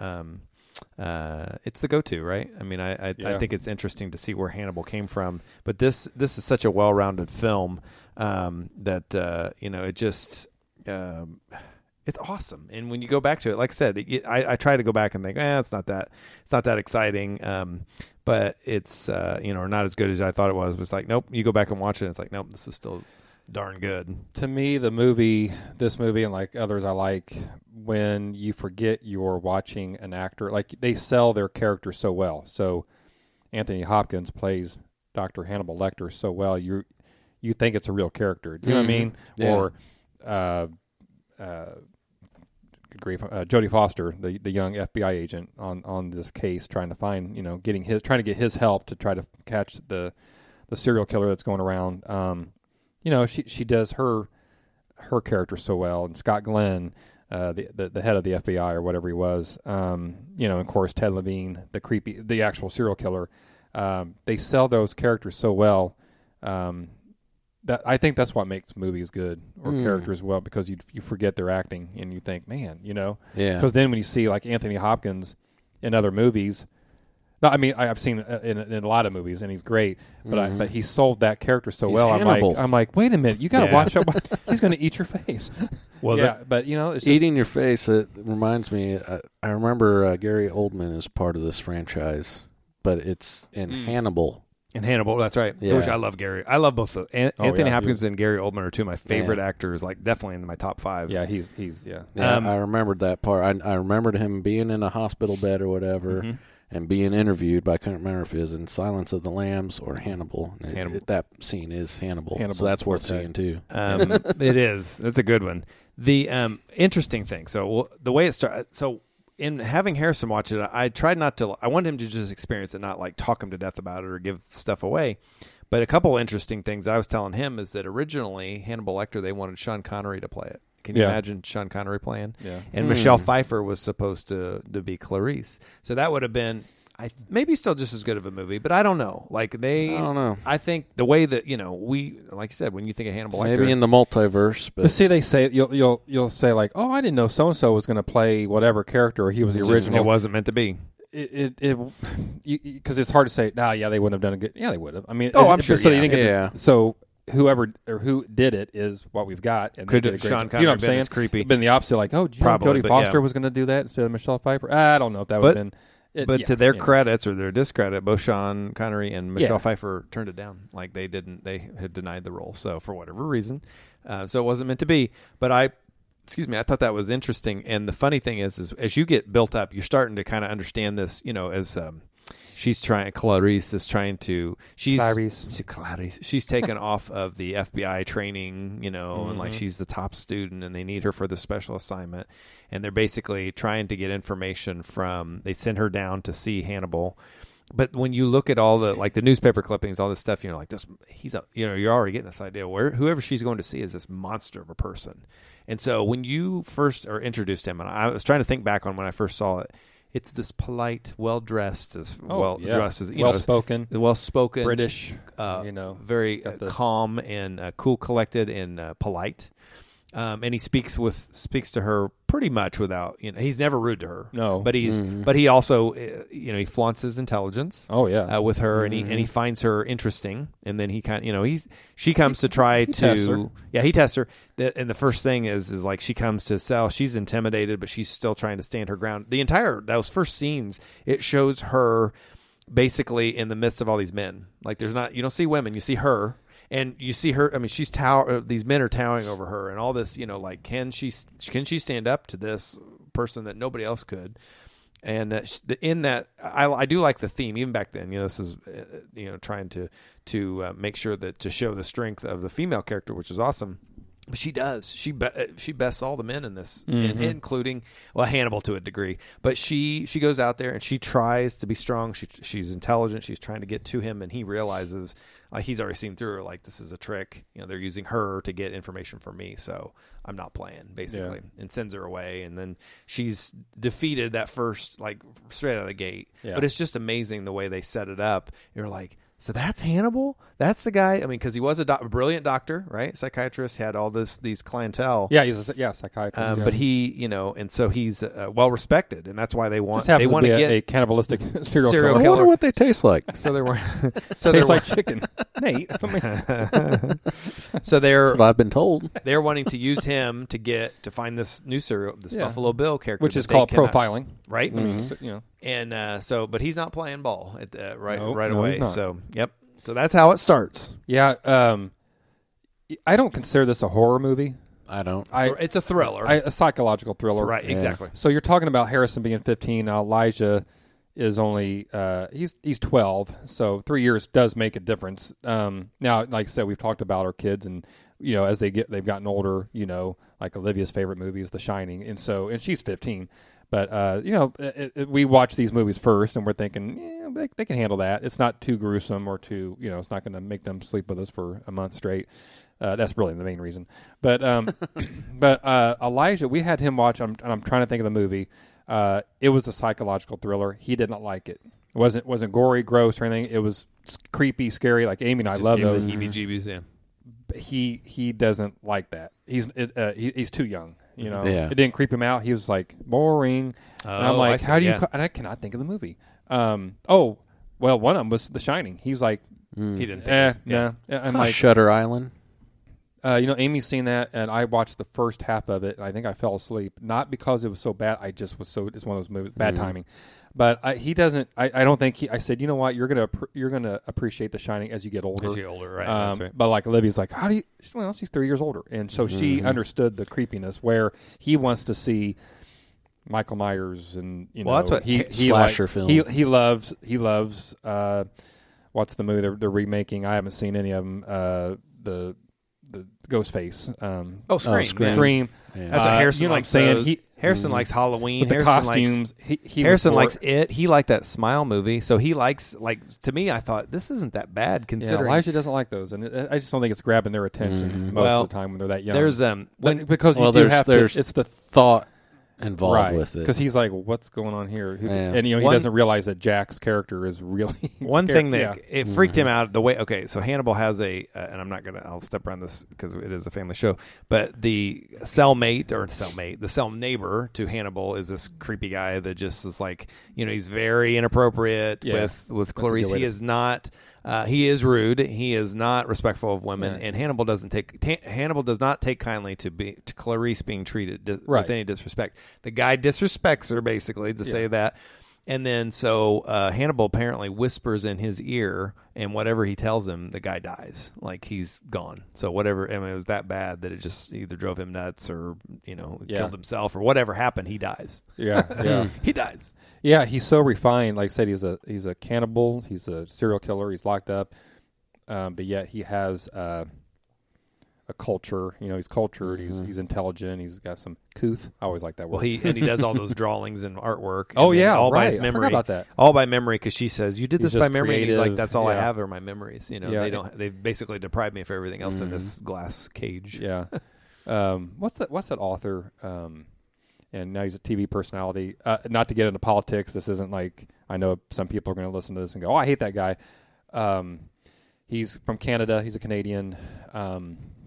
it's the go-to, right? I mean, I think it's interesting to see where Hannibal came from, but this is such a well-rounded film that it just it's awesome. And when you go back to it, like I said, I try to go back and think, it's not that exciting, but it's not as good as I thought it was. But it's like, nope. You go back and watch it, and it's like, nope, this is still darn good. To me, this movie, and like others I like, when you forget you're watching an actor, like they sell their character so well. So Anthony Hopkins plays Dr. Hannibal Lecter so well, you think it's a real character. Do you know what I mean? Yeah. Or Jodie Foster, the young FBI agent on this case, trying to find, trying to get his help to try to catch the serial killer that's going around. She does her character so well, and Scott Glenn, the head of the FBI or whatever he was, of course Ted Levine, the actual serial killer. They sell those characters so well that I think that's what makes movies good, or characters well, because you forget they're acting and you think, man, because then when you see like Anthony Hopkins in other movies. No, I mean I've seen in a lot of movies, and he's great. But but he sold that character so well. Hannibal. I'm like, wait a minute, you got to watch out. He's going to eat your face. Well, but it's just, eating your face. It reminds me. I remember Gary Oldman is part of this franchise, but it's in Hannibal. In Hannibal, that's right. Yeah. Which I love Gary. I love both of Anthony Hopkins and Gary Oldman are two of my favorite actors. Like definitely in my top 5. Yeah, he's I remembered that part. I remembered him being in a hospital bed or whatever. And being interviewed, but I couldn't remember if it was in Silence of the Lambs or Hannibal. That scene is Hannibal, so that's worth seeing too. It is. It's a good one. The interesting thing. So the way it started. So in having Harrison watch it, I tried not to. I wanted him to just experience it, not like talk him to death about it or give stuff away. But a couple interesting things I was telling him is that originally Hannibal Lecter, they wanted Sean Connery to play it. Can you imagine Sean Connery playing? Yeah. And Michelle Pfeiffer was supposed to be Clarice. So that would have been, maybe still just as good of a movie, but I don't know. Like I don't know. I think the way that we, like you said, when you think of Hannibal Lecter, Maybe in the multiverse, But but see, they say you'll say like, oh, I didn't know so and so was going to play whatever character, or he was the it's just- original. it wasn't meant to be. Because it's hard to say. Nah, yeah, they wouldn't have done a good. Yeah, they would have. I mean, Oh, I'm sure, So you yeah. didn't get Yeah. so whoever or who did it is what we've got. And they Could did a great Sean job. Connery You know what I'm been saying? as creepy? Been the opposite. Like, oh, did you know Probably, Jodie but Foster yeah. was going to do that instead of Michelle Pfeiffer? I don't know if that would But- have been. But yeah, to their you know. credits or their discredit, both Sean Connery and Michelle Yeah. Pfeiffer turned it down. Like they had denied the role. So for whatever reason, so it wasn't meant to be. But I thought that was interesting. And the funny thing is as you get built up, you're starting to kind of understand this. As Clarice is trying to. Clarice. She's taken off of the FBI training, and like she's the top student, and they need her for the special assignment. And they're basically trying to get information they send her down to see Hannibal. But when you look at all the newspaper clippings, all this stuff, you're already getting this idea where whoever she's going to see is this monster of a person. And so when you first are introduced to him, and I was trying to think back on when I first saw it, it's this polite, well-dressed, well-spoken, British, very calm and cool, collected, and polite. And he speaks to her pretty much without, he's never rude to her. No, but he also, he flaunts his intelligence. Oh yeah, with her, and he finds her interesting, and then he kind of, she comes to try he tests her. And the first thing is like she comes to sell. She's intimidated, but she's still trying to stand her ground. Those first scenes, it shows her basically in the midst of all these men. Like you don't see women, you see her. And you see her. I mean, these men are towering over her, and all this. Like can she stand up to this person that nobody else could? And in that, I do like the theme. Even back then, this is trying to make sure that to show the strength of the female character, which is awesome. But she does. She bests all the men in this, including Hannibal to a degree. But she goes out there and she tries to be strong. She's intelligent. She's trying to get to him, and he realizes he's already seen through her. Like this is a trick. They're using her to get information from me, so I'm not playing basically, and sends her away. And then she's defeated that first straight out of the gate. Yeah. But it's just amazing the way they set it up. You're like, so that's Hannibal? That's the guy? I mean, because he was a brilliant doctor, right? Psychiatrist, had all these clientele. Yeah, he's a psychiatrist. But he, and so he's well respected, and that's why they want to get a cannibalistic serial serial killer. I wonder what they taste like. So they were, tastes like chicken, Nate. So they're That's what I've been told. They're wanting to use him to find this new Buffalo Bill character, which is called profiling, right? Mm-hmm. I mean, and but he's not playing ball right No, away. he's not. So yep. So that's how it starts. Yeah. I don't consider this a horror movie. I don't. It's a thriller, a psychological thriller, right? Yeah. Exactly. So you're talking about Harrison being 15. Now Elijah is only he's 12, so 3 years does make a difference. Now, like I said, we've talked about our kids, and as they've gotten older, like Olivia's favorite movie is The Shining, and she's 15. But we watch these movies first, and we're thinking, they can handle that. It's not too gruesome or too, it's not going to make them sleep with us for a month straight. That's really the main reason. But Elijah, we had him watch. I'm trying to think of the movie. It was a psychological thriller. He did not like it. It wasn't gory, gross, or anything. It was creepy, scary. Like Amy and I love those. Heebie-jeebies, yeah. He doesn't like that. He's too young. Yeah. It didn't creep him out. He was like boring. And I'm like, how do you? Yeah. And I cannot think of the movie. One of them was The Shining. He's like, he didn't think yeah. I'm like, Shutter Island. Amy's seen that, and I watched the first half of it, and I think I fell asleep. Not because it was so bad. It's one of those movies, bad timing. But he doesn't. I don't think he. I said, you know what? You're gonna appreciate The Shining as you get older. As you get older, right? That's right. But like Olivia's like, how do you? Well, she's 3 years older, and so she understood the creepiness. Where he wants to see Michael Myers, and that's what he slasher film. He loves. What's the movie they're remaking? I haven't seen any of them. The Ghostface. Scream. Scream. Yeah. That's what Harrison likes. Saying. Harrison likes Halloween. With the Harrison costumes. Harrison likes it. He liked that Smile movie. So he likes, to me, I thought, this isn't that bad considering. Yeah, Elijah doesn't like those. And I just don't think it's grabbing their attention most of the time when they're that young. There's because you do have to. There's It's the thought involved with it. Because he's like, what's going on here? Yeah. And he doesn't realize that Jack's character is really one scary. thing that it freaked him out the way. Okay, so Hannibal has and I'll step around this because it is a family show. But the cell neighbor to Hannibal is this creepy guy that just is like, he's very inappropriate with Clarice. He is not. He is rude. He is not respectful of women, and Hannibal does not take kindly to Clarice being treated with any disrespect. The guy disrespects her basically to say that, and then so Hannibal apparently whispers in his ear, and whatever he tells him, the guy dies, like he's gone. So whatever, it was that bad that it just either drove him nuts or killed himself or whatever happened. He dies. Yeah, he dies. Yeah, he's so refined. Like I said, he's a cannibal. He's a serial killer. He's locked up, but yet he has a culture. He's cultured. Mm-hmm. He's intelligent. He's got some couth. I always like that word. Well, he does all those drawings and artwork. Oh yeah, all right. by his memory. I forgot about that. All by memory, because she says you did He's this by just memory. And he's like, creative. that's all I Yeah. have are my memories. They've basically deprived me of everything else in this glass cage. Yeah. What's that author? And now he's a TV personality. Not to get into politics. This isn't like, I know some people are going to listen to this and go, "Oh, I hate that guy." He's from Canada. He's a Canadian. Oh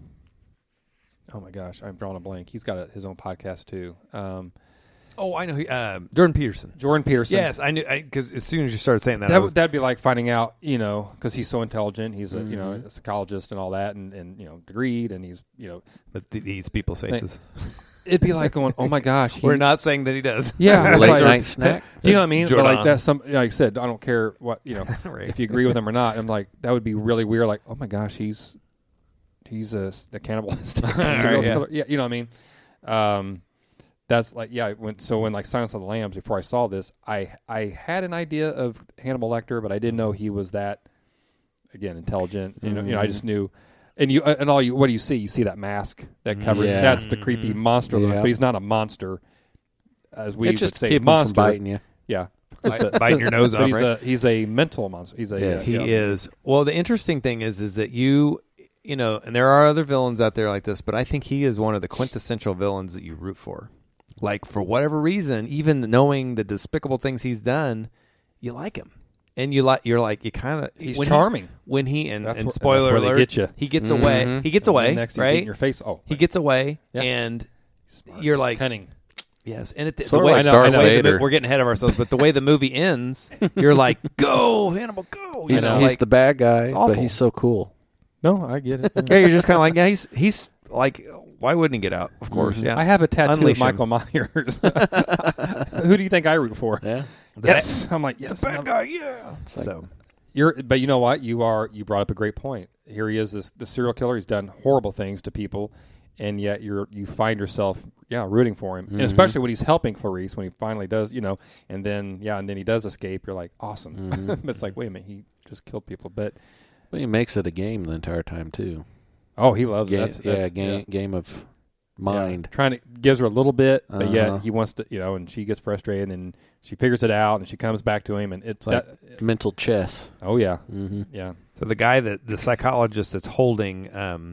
my gosh, I'm drawing a blank. He's got his own podcast too. Oh, I know. Jordan Peterson. Jordan Peterson. Yes, I knew. Because as soon as you started saying that, That'd be like finding out, because he's so intelligent. He's a psychologist and all that, and degreed, and he's but he eats people's faces. It'd be like going, oh my gosh. We're not saying that he does. Yeah. Late like, night snack. Do you know what I mean? Jordan. But like that's like I said, I don't care what, Right. if you agree with him or not. I'm like, that would be really weird. Like, oh my gosh, he's a cannibalist. Serial killer. Yeah. You know what I mean? That's like, when like Silence of the Lambs, before I saw this, I had an idea of Hannibal Lecter, but I didn't know he was that, again, intelligent. I just knew. And what do you see? You see that mask that covered. Yeah. That's the creepy monster look, but he's not a monster, as we It's just would say. keep him Monster, from biting you. yeah, Biting your nose but off, right? he's a mental monster. He's a He is. Well, the interesting thing is that and there are other villains out there like this, but I think he is one of the quintessential villains that you root for. Like, for whatever reason, even knowing the despicable things he's done, you like him. And you kind of... He's charming. Spoiler where they alert, get you. he gets away. He gets away, Next, he's right? eating your face. Oh, He gets away, Yeah. and you're like... cunning. Yes, and the Sort of way, like I know, Darth I know. Vader. we're getting ahead of ourselves, but the way the movie ends, you're like, go, Hannibal, go! He's like, the bad guy, awful. but he's so cool. No, I get it. yeah, you're just kind of like, yeah, he's like, why wouldn't he get out? Of course, yeah. I have a tattoo Unleash of him. Michael Myers. Who do you think I root for? Yeah. Yes, I'm like, yes. bad guy, yeah. So But you know what? You brought up a great point. Here he is, the serial killer. He's done horrible things to people, and yet you find yourself rooting for him, and especially when he's helping Clarice when he finally does, and then he does escape. You're like, awesome. But it's like, wait a minute, he just killed people, but He makes it a game the entire time too. oh, he loves it. Game of mind. Trying to gives her a little bit, but Uh-huh. yet he wants to, and she gets frustrated, and she figures it out, and she comes back to him, and it's Like that. mental chess. Oh yeah, Mm-hmm. yeah. So the guy the psychologist that's holding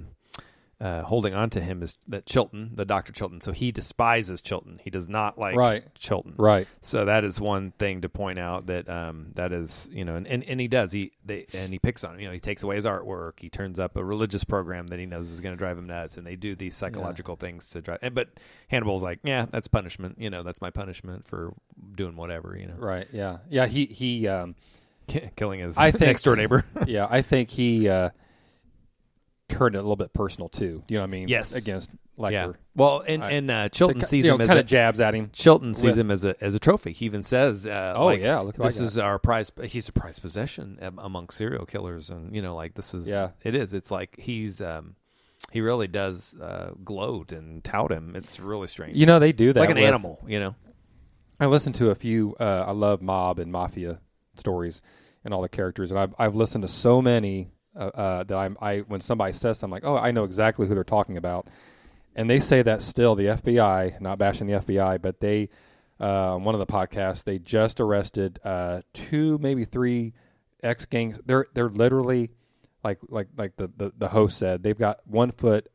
on to him is that Chilton, the Dr. Chilton. So he despises Chilton. He does not like Chilton. Right. So that is one thing to point out that that is, and he does. He picks on him. He takes away his artwork. He turns up a religious program that he knows is going to drive him nuts, and they do these psychological things to drive. But Hannibal's like, yeah, that's punishment. That's my punishment for doing whatever. Right. Yeah. Yeah. He killing his next door neighbor. yeah, I think he turned it a little bit personal too. Do you know what I mean? Yes. Against Lecter. Yeah. Well, and Chilton sees him as kind of jabs at him. Chilton sees him as a trophy. He even says, look what this I is our prize. He's a prized possession among serial killers, and this is. Yeah. It is. It's like he really does gloat and tout him. It's really strange. They do that like an with- animal. I listened to a few. I love mob and mafia stories and all the characters, and I've listened to so many that I when somebody says something, I'm like, oh, I know exactly who they're talking about, and they say that still. The FBI, not bashing the FBI, but they one of the podcasts they just arrested 2, maybe 3 ex-gangs. They're literally like the host said, they've got 1 foot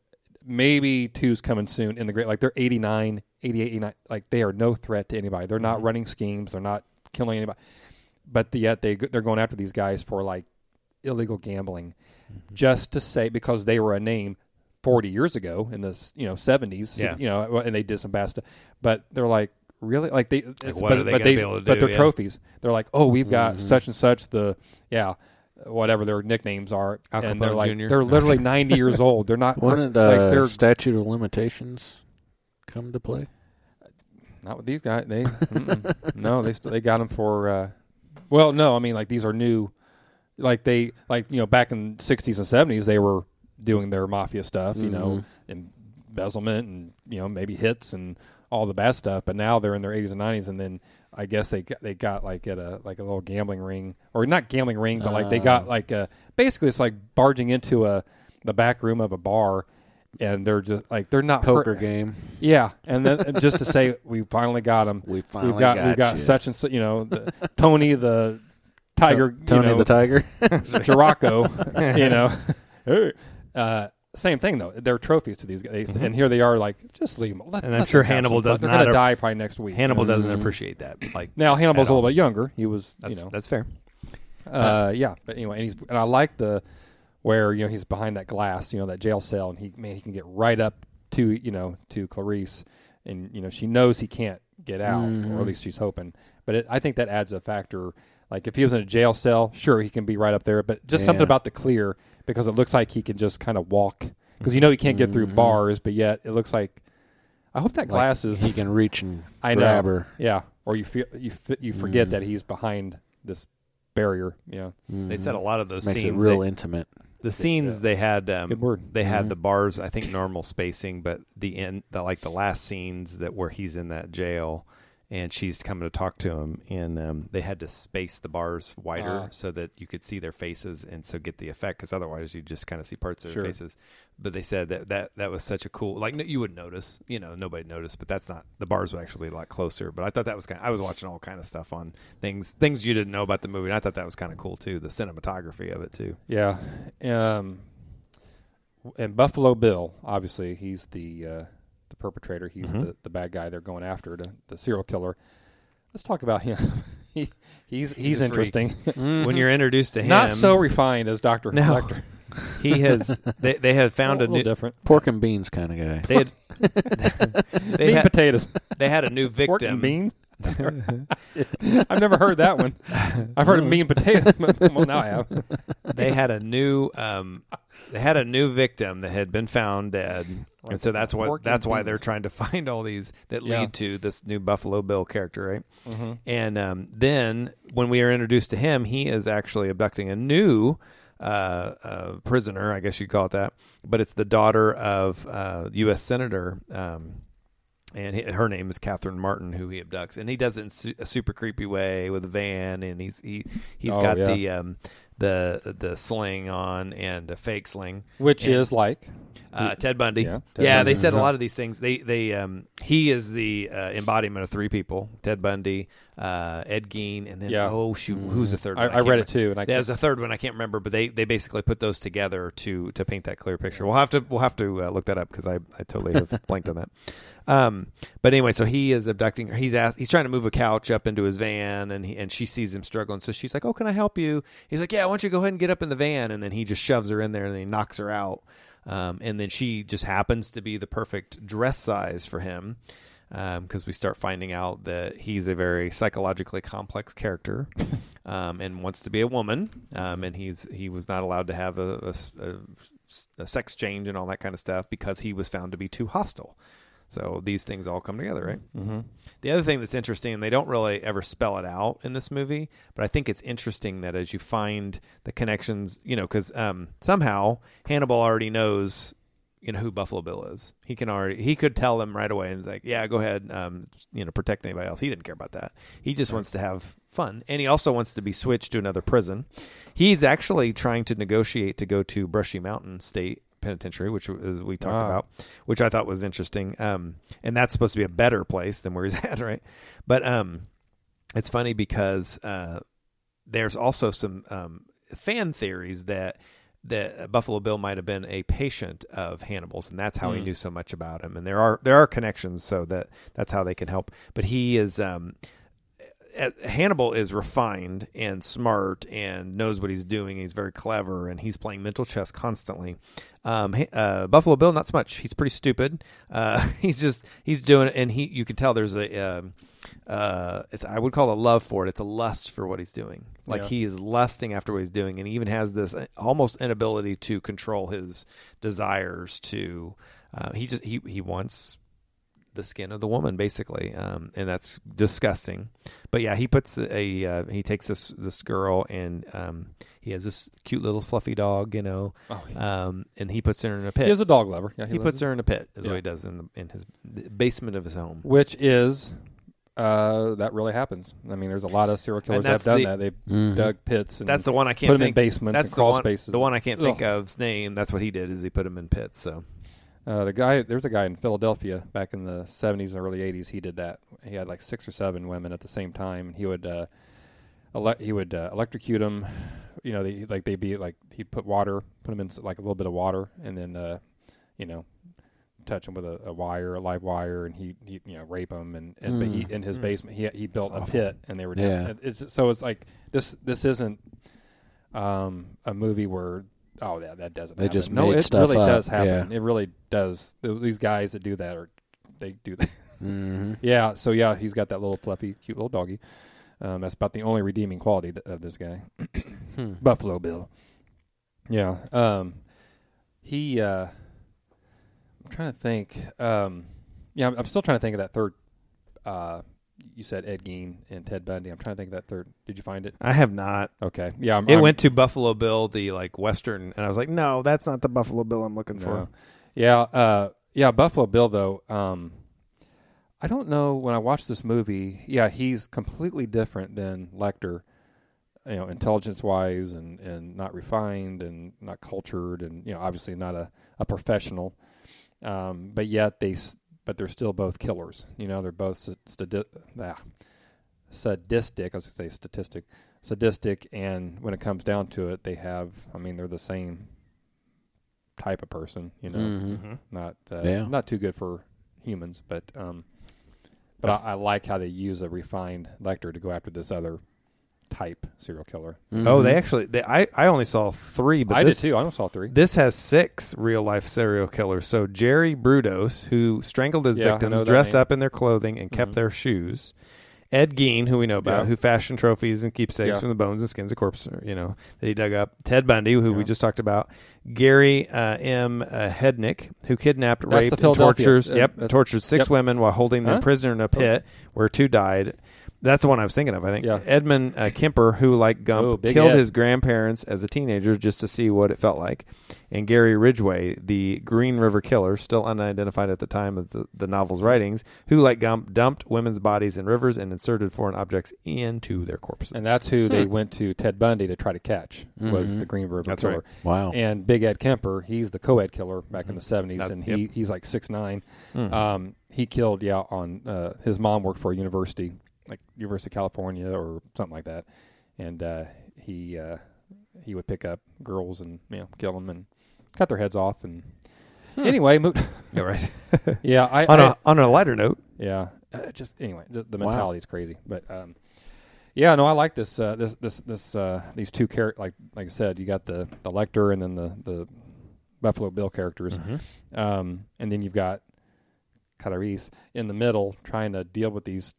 maybe 2's coming soon in the great. Like they're 89, 88, 89. Like they are no threat to anybody. They're not running schemes. They're not killing anybody. But yet they're going after these guys for like illegal gambling, just to say because they were a name 40 years ago in the 70s. Yeah. And they did some bad stuff. But they're like really like they. What are they going to be able to do? But they're yeah. trophies. They're like, oh, we've got such and such whatever their nicknames are, Al and they're Capone like Jr.. they're literally 90 years old. They're not Wouldn't like they're statute of limitations come to play? not with these guys. They no, they got them for. Well, no, I mean like these are new. Like they back in 60s and 70s they were doing their mafia stuff, embezzlement and maybe hits and all the bad stuff. But now they're in their 80s and 90s, and then I guess they got like at a little gambling ring, or not gambling ring, but like they got like basically it's like barging into the back room of a bar, and they're just like they're not Poker game. Yeah, and then just to say we finally got them. We finally we got you. such and such. Tony the Tiger. Tony the Tiger. Jiraco. Same thing though. They're trophies to these guys, and here they are. Like, just leave them. And I'm sure Hannibal does They're not. going to die probably next week. Hannibal doesn't appreciate that. Like now, Hannibal's at a all. little bit younger. He was, That's fair. yeah. But anyway, and I like where he's behind that glass, that jail cell, and he can get right up to Clarice, and she knows he can't get out, or at least she's hoping. But I think that adds a factor. Like if he was in a jail cell, sure he can be right up there, but just something about the clear, because it looks like he can just kind of walk, because he can't get through bars, but yet it looks like. I hope that glass is. He can reach and know. grab her. Yeah, or you forget that he's behind this barrier. Yeah, They said a lot of those Makes scenes it real intimate. The scenes they had, Good word. They had the bars, I think, normal spacing, but the last scenes where he's in that jail, and she's coming to talk to him, and they had to space the bars wider so that you could see their faces and so get the effect, because otherwise you just kind of see parts of their faces. But they said that was such a cool, like, you would notice, nobody noticed, but that's not, the bars would actually be a lot closer. But I thought that was I was watching all kind of stuff on things you didn't know about the movie, and I thought that was kind of cool too, the cinematography of it too. Yeah. And Buffalo Bill, obviously, he's the perpetrator. He's the bad guy they're going after, the serial killer. Let's talk about him. He's interesting. When you're introduced to him, not so refined as Dr. No. Lecter. He has. They had found a a little new different. Pork and beans kind of guy. They had. Meat potatoes. They had a new Pork and victim. beans. I've never heard that one. I've heard of meat and potatoes. Well, now I have. They had a new. They had a new victim that had been found dead, and so that's why they're trying to find all these that lead to this new Buffalo Bill character, right? Mm-hmm. And then when we are introduced to him, he is actually abducting a new prisoner, I guess you'd call it that, but it's the daughter of U.S. Senator, and her name is Catherine Martin, who he abducts, and he does it in a super creepy way with a van, and he's got the sling on and a fake sling, which is like Ted Bundy. Yeah, They said a lot of these things. He is the embodiment of three people: Ted Bundy, Ed Gein, and then who's the third one? I read it too, and there's a third one I can't remember, but they basically put those together to paint that clear picture. We'll have to look that up, because I totally have blanked on that. But anyway, so he is abducting her. He's trying to move a couch up into his van, and she sees him struggling. So she's like, "Oh, can I help you?" He's like, "Yeah, why don't you go ahead and get up in the van?" And then he just shoves her in there, and then he knocks her out. And then she just happens to be the perfect dress size for him, because we start finding out that he's a very psychologically complex character, and wants to be a woman. And he was not allowed to have a sex change and all that kind of stuff, because he was found to be too hostile. So these things all come together, right? Mm-hmm. The other thing that's interesting, and they don't really ever spell it out in this movie, but I think it's interesting that as you find the connections, because somehow Hannibal already knows, who Buffalo Bill is. He could tell them right away, and he's like, yeah, go ahead, protect anybody else. He didn't care about that. He just wants to have fun, and he also wants to be switched to another prison. He's actually trying to negotiate to go to Brushy Mountain State Penitentiary, which is we talked about, which I thought was interesting, and that's supposed to be a better place than where he's at, right? But it's funny because there's also some fan theories that that Buffalo Bill might have been a patient of Hannibal's, and that's how he knew so much about him. And there are connections, so that's how they can help. But he is Hannibal is refined and smart and knows what he's doing. He's very clever, and he's playing mental chess constantly. Buffalo Bill, not so much. He's pretty stupid. He's doing it, and you can tell there's I would call it a love for it. It's a lust for what he's doing. Like he is lusting after what he's doing, and he even has this almost inability to control his desires. He wants the skin of the woman, basically, and that's disgusting. But yeah, he puts he takes this girl, and he has this cute little fluffy dog, and he puts her in a pit. He is a dog lover. Yeah, he puts her in a pit, is what he does in his basement of his home, which is that really happens. I mean, there's a lot of serial killers that have done that. They've dug pits. And that's the one I can't put them think. in basements That's and crawl spaces. The one I can't think of's name. That's what he did. Is he put him in pits? So. There's a guy in Philadelphia back in the 70s and early 80s. He did that. He had like 6 or 7 women at the same time. He would electrocute them. He'd put them in like a little bit of water, and then touch them with a live wire, and he rape them. But he in his basement he built a pit, and they were down. It's like this isn't a movie where. Oh, yeah, that doesn't happen. They just no, made it stuff really up. does happen. Yeah. It really does. These guys that do that they do that. Mm-hmm. Yeah, so yeah, he's got that little fluffy, cute little doggy. That's about the only redeeming quality of this guy. Buffalo Bill. Yeah. I'm trying to think. I'm still trying to think of that third. You said Ed Gein and Ted Bundy. I'm trying to think of that third. Did you find it? I have not. Okay. Yeah. It went to Buffalo Bill, the like Western, and I was like, no, that's not the Buffalo Bill I'm looking for. Yeah. Buffalo Bill, though. I don't know. When I watched this movie, he's completely different than Lecter, intelligence-wise and not refined and not cultured and, obviously not a professional. But yet they're still both killers. They're both sadistic. I was going to say sadistic. And when it comes down to it, they're the same type of person, not too good for humans, but I like how they use a refined Lecter to go after this other type serial killer. Mm-hmm. Oh, I only saw 3, but I did too. I only saw 3. This has 6 real life serial killers. So Jerry Brudos, who strangled his victims, dressed up in their clothing, and kept their shoes. Ed Gein, who we know about, who fashioned trophies and keepsakes from the bones and skins of corpses, that he dug up. Ted Bundy, who we just talked about. Gary M. Hednick, who kidnapped, raped, and tortured 6 women while holding them prisoner in a pit, where 2 died. That's the one I was thinking of, I think. Yeah. Edmund Kemper, who, like Gump, killed his grandparents as a teenager just to see what it felt like. And Gary Ridgway, the Green River Killer, still unidentified at the time of the novel's writings, who, like Gump, dumped women's bodies in rivers and inserted foreign objects into their corpses. And that's who they went to Ted Bundy to try to catch, was the Green River Killer. Right. Wow. And Big Ed Kemper, he's the co-ed killer back in the 70s, and he's like 6'9". He killed, on his mom worked for a university, like University of California or something like that, and he would pick up girls and kill them and cut their heads off. And anyway, yeah, right. On a lighter note, the mentality is crazy, but I like this these two characters. Like I said, you got the Lecter and then the Buffalo Bill characters, and then you've got Clarice in the middle trying to deal with these.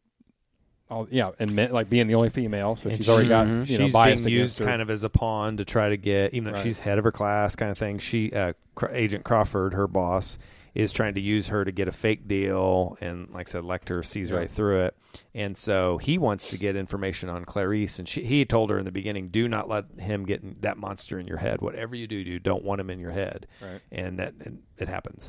And being the only female, so she's already got she's bias being used her. kind of as a pawn to try to get, even though she's head of her class, kind of thing. She Agent Crawford, her boss, is trying to use her to get a fake deal, and like I said, Lecter sees right through it, and so he wants to get information on Clarice, and he told her in the beginning, do not let him get that monster in your head. Whatever you do, don't want him in your head, right? And it happens,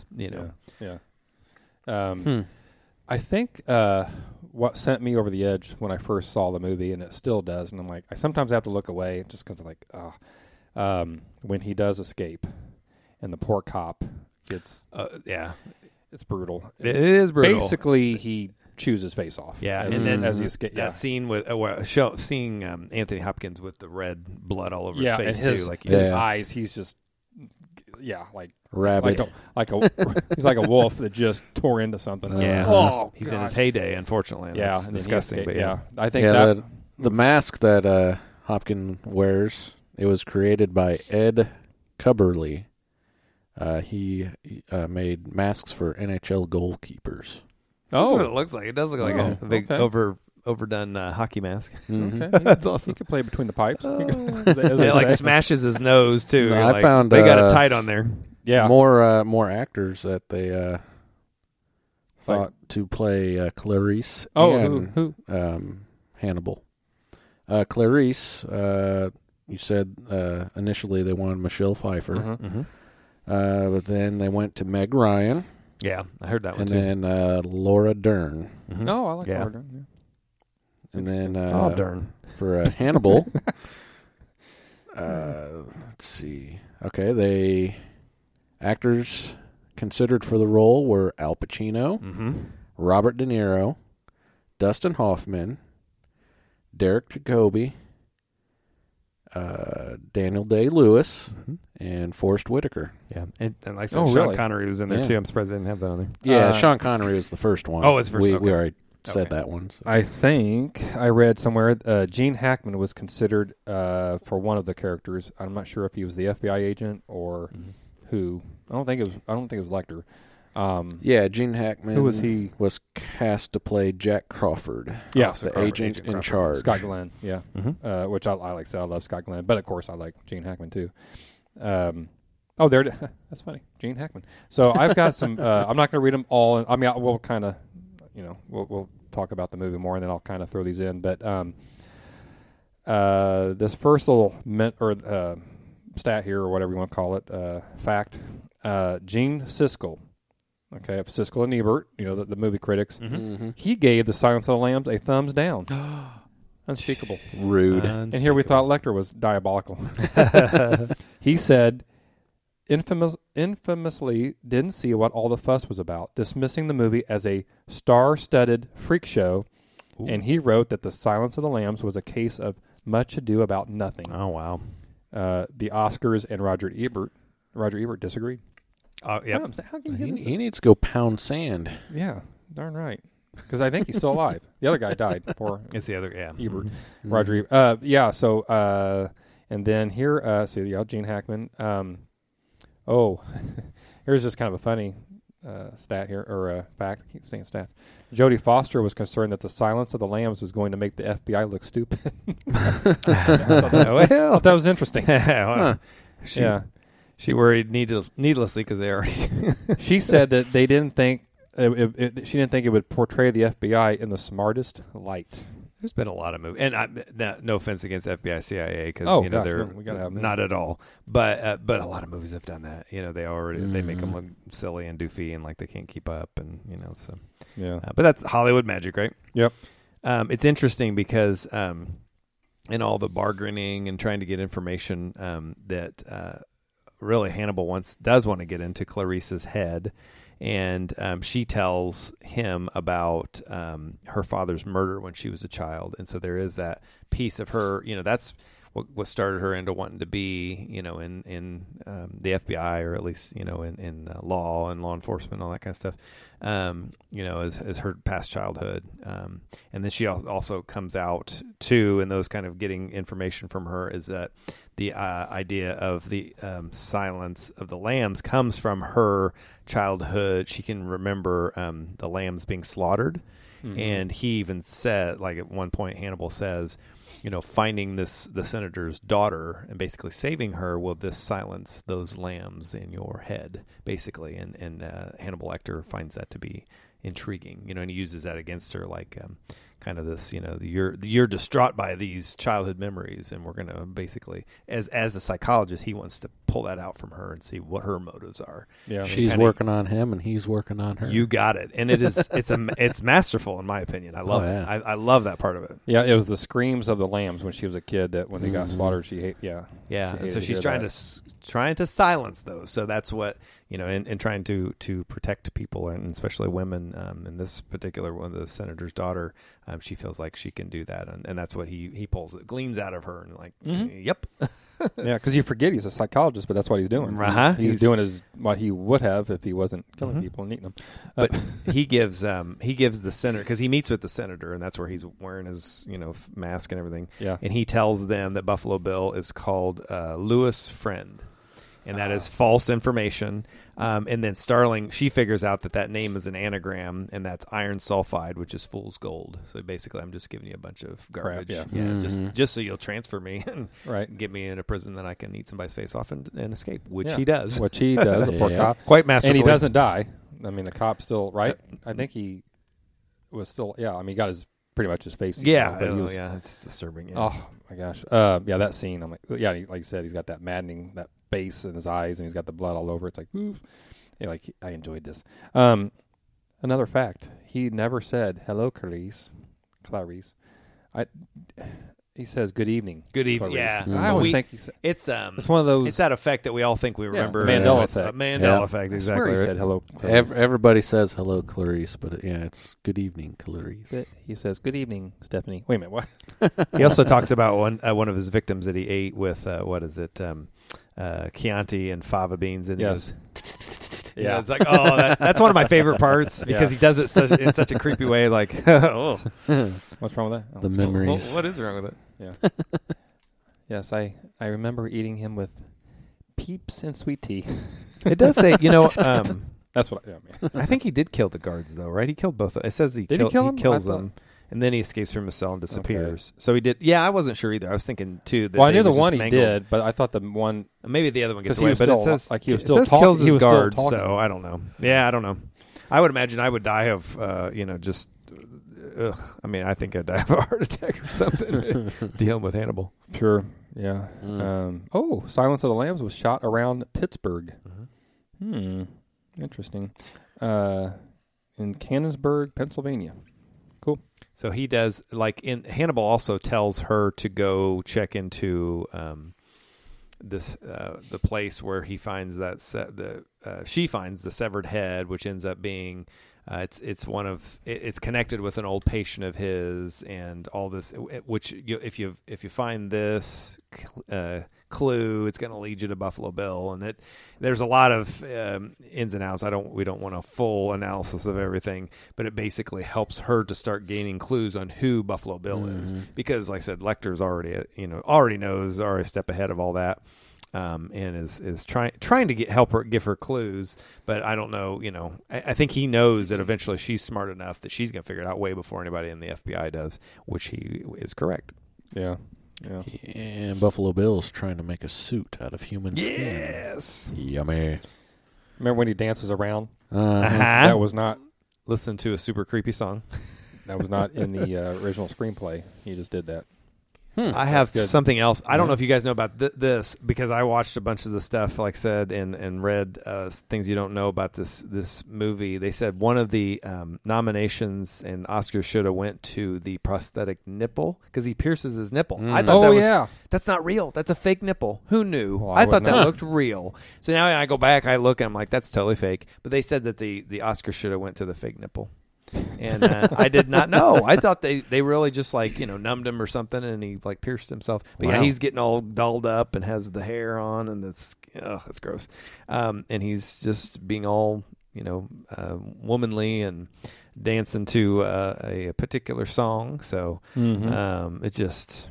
I think what sent me over the edge when I first saw the movie, and it still does, and I'm like, I sometimes have to look away just because when he does escape, and the poor cop gets, it's brutal. It is brutal. Basically, he chews his face off. Yeah, and then as he escapes, that scene with seeing Anthony Hopkins with the red blood all over his face and his too, eyes, he's just Rabbit. He's like a wolf that just tore into something. Yeah. Oh, He's in God. his heyday, unfortunately. And Yeah, that's and then he disgusting. escaped. But yeah. I think Yeah, that. the mask that Hopkins wears, it was created by Ed Cubberly. He made masks for NHL goalkeepers. That's what Oh, it looks like. It does look like a big okay. overdone hockey mask. Mhm. okay. That's awesome. He could play between the pipes. It like smashes his nose too. No, You're I like, found, they got it tight on there. Yeah. More actors that they thought to play Clarice and who? Hannibal. Clarice, you said initially they wanted Michelle Pfeiffer, Mhm. Mm-hmm. but then they went to Meg Ryan, Yeah, I heard that one and too. then Laura Dern, Mhm. Oh, I like Yeah. Laura Dern, and then Oh, darn. for Hannibal. Let's see. Okay, actors considered for the role were Al Pacino, Mm-hmm. Robert De Niro, Dustin Hoffman, Derek Jacobi, Daniel Day-Lewis, Mm-hmm. and Forrest Whitaker. Yeah, and like I said, Oh, Sean really? Connery was in there Yeah. too. I'm surprised they didn't have that on there. Yeah, Sean Connery was the first one. Oh, it's the first We, one, we okay. already said Okay. that one. so. I think I read somewhere Gene Hackman was considered for one of the characters. I'm not sure if he was the FBI agent or who. I don't think it was Lecter. Yeah, Gene Hackman. Who was he? Was cast to play Jack Crawford. Yeah. the Crawford, agent in Crawford. charge. Scott Glenn. Yeah. Mm-hmm. Which I like. I said I love Scott Glenn, but of course I like Gene Hackman too. Oh, there. That's funny, Gene Hackman. So I've got some. I'm not going to read them all. I mean, we'll kind of, we'll talk about the movie more, and then I'll kind of throw these in. But this first little stat here, or whatever you want to call it, fact. Gene Siskel, okay, of Siskel and Ebert, the movie critics. Mm-hmm. He gave The Silence of the Lambs a thumbs down. Unspeakable. Rude. And here we thought Lecter was diabolical. He said, infamously didn't see what all the fuss was about, dismissing the movie as a star-studded freak show. Ooh. And he wrote that The Silence of the Lambs was a case of much ado about nothing. Oh wow. The Oscars and Roger Ebert disagreed. Oh yeah. How can you get this? He needs to go pound sand. Yeah, darn right. Because I think he's still alive. The other guy died. Poor It's the other. Yeah. Ebert. Mm-hmm. Roger Ebert. Yeah, so, and then here, Gene Hackman. Here's just kind of a funny stat here, or fact. I keep saying stats. Jodie Foster was concerned that The Silence of the Lambs was going to make the FBI look stupid. I thought that was interesting. Wow. Yeah. She worried needlessly because they already. She said that they didn't think, she didn't think it would portray the FBI in the smartest light. There's been a lot of movies, and no offense against FBI, CIA, because Oh, gosh, they're we gotta have them. not at all. But a lot of movies have done that. They make them look silly and doofy and like they can't keep up, and so. Yeah. But that's Hollywood magic, right? Yep. It's interesting because in all the bargaining and trying to get information that really Hannibal does want to get into Clarice's head. And she tells him about her father's murder when she was a child. And so there is that piece of her, that's what started her into wanting to be, in the FBI, or at least, in law and law enforcement, all that kind of stuff, as her past childhood. And then she also comes out too, and those kind of getting information from her is that the idea of the Silence of the Lambs comes from her childhood. She can remember the lambs being slaughtered. Mm-hmm. And he even said, like at one point, Hannibal says, finding the senator's daughter and basically saving her, will this silence those lambs in your head, basically. And Hannibal Lecter finds that to be intriguing, and he uses that against her, like kind of this, you're distraught by these childhood memories, and we're going to basically, as a psychologist, he wants to pull that out from her and see what her motives are. Yeah. She's working on him, and he's working on her. You got it, and it's masterful in my opinion. I love it. I love that part of it. Yeah, it was the screams of the lambs when she was a kid that when they got slaughtered, she hated. Yeah. Yeah, She and so hated she's hear trying to silence those. So that's what and trying to protect people, and especially women. In this particular one, the senator's daughter, she feels like she can do that, and that's what he gleans out of her, and like, Mhm. yep. Yeah, because you forget he's a psychologist, but that's what he's doing. Uh-huh. He's doing what he would have if he wasn't killing people and eating them. But he gives the senator, because he meets with the senator, and that's where he's wearing his mask and everything. Yeah. And he tells them that Buffalo Bill is called Lewis Friend, and that is false information. And then Starling, she figures out that name is an anagram, and that's iron sulfide, which is fool's gold. So basically, I'm just giving you a bunch of garbage, Crap, yeah. just so you'll transfer me and Right. get me in a prison that I can eat somebody's face off and escape, which Yeah. he does. Which he does, the poor Yeah. cop. Quite masterfully. And he doesn't die. I mean, the cop still, right? I think he was still, I mean, he got pretty much his face. Yeah, but he was, it's disturbing. Yeah. Oh my gosh. Yeah, that scene. I'm like, yeah, like you said, he's got that maddening, that face in his eyes, and he's got the blood all over. It's like, oof. Yeah, like I enjoyed this. Another fact: he never said hello, Clarice. He says good evening. Good evening. Clarice. Yeah, I always think he said it's one of those. It's that effect that we all think we remember. Mandela It's a effect. Mandela Yeah. effect. I swear Exactly. he right. said hello. Clarice. Everybody says hello, Clarice, but it's good evening, Clarice. But he says good evening, Stephanie. Wait a minute, what? He also talks about one of his victims that he ate with Chianti and fava beans, and Yes. he goes, Yeah. it's like, oh, that's one of my favorite parts because he does it in such a creepy way. Like, oh, What's wrong with that? Oh. The memories. what is wrong with it? Yeah. Yes, I remember eating him with peeps and sweet tea. It does say, That's what. Yeah, man. I think he did kill the guards though, right? He killed both. It says Did he kill them? kills I thought- them. And then he escapes from his cell and disappears. So he did. Yeah, I wasn't sure either. I was thinking too. That Well, I they knew the was just one he mangled. did, but I thought the one. Maybe the other one gets 'Cause he away, was but it still- says like he was it still says talking- kills he his was still guard. talking. So I don't know. Yeah, I don't know. I would imagine I would die of, just. I mean, I think I'd die of a heart attack or something dealing with Hannibal. Sure. Yeah. Silence of the Lambs was shot around Pittsburgh. Interesting. In Cannonsburg, Pennsylvania. Cool. So he does Hannibal also tells her to go check into the place where he finds she finds the severed head, which ends up being it's connected with an old patient of his, and all this, which if you find this clue, it's going to lead you to Buffalo Bill, and there's a lot of ins and outs. We don't want a full analysis of everything, but it basically helps her to start gaining clues on who Buffalo Bill is, because, like I said, Lecter's already knows, a step ahead of all that. And is trying to give her clues, but I don't know. I think he knows that eventually she's smart enough that she's gonna figure it out way before anybody in the FBI does, which he is correct. Yeah. Yeah. And Buffalo Bill's trying to make a suit out of human skin. Yes. Yummy. Remember when he dances around? Uh-huh. That was not. Listen to a super creepy song. That was not in the original screenplay. He just did that. I have good. something else. I don't know Yes. if you guys know about this, because I watched a bunch of the stuff, like I said, and read things you don't know about this movie. They said one of the nominations and Oscars should have went to the prosthetic nipple, because he pierces his nipple. I thought that's not real. That's a fake nipple. Who knew? Well, I thought wouldn't that know. looked real. So now I go back, I look, and I'm like, that's totally fake. But they said that the Oscar should have went to the fake nipple. And I did not know. I thought they really just numbed him or something, and he pierced himself. But yeah, Wow. he's getting all dolled up and has the hair on, and it's gross. And he's just being all womanly and dancing to a particular song. So it just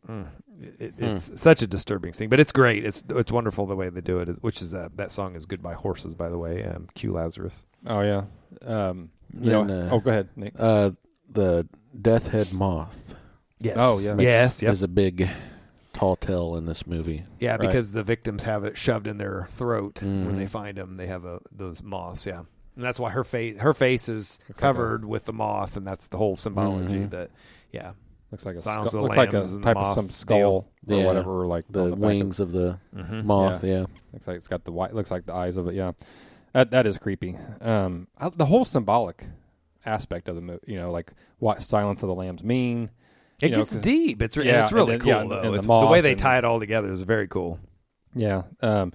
it's such a disturbing scene, but it's great. It's wonderful the way they do it. Which is that song is "Goodbye Horses," by the way. Q Lazarus. Oh yeah. Then, go ahead, Nick. The death head moth Yes. Oh, yeah. Yes. Yep. is a big tall tale in this movie. Yeah, Right. because the victims have it shoved in their throat when Mhm. they find them. They have those moths. Yeah, and that's why her face is covered with the moth, and that's the whole symbology. Mhm. That Looks like a Silence skull, of the looks like a Lambs and the type of moth some skull deal. or Yeah. whatever, or like on The back wings of the Mhm. moth, yeah. Looks like it's got the white. Looks like the eyes of it. Yeah, that is creepy. The whole symbolic aspect of the movie. Like what Silence of the Lambs mean. It You know, gets 'cause- deep. It's Yeah, it's really and cool then- though. and the It's, the moth way they and- tie it all together is very cool. Yeah.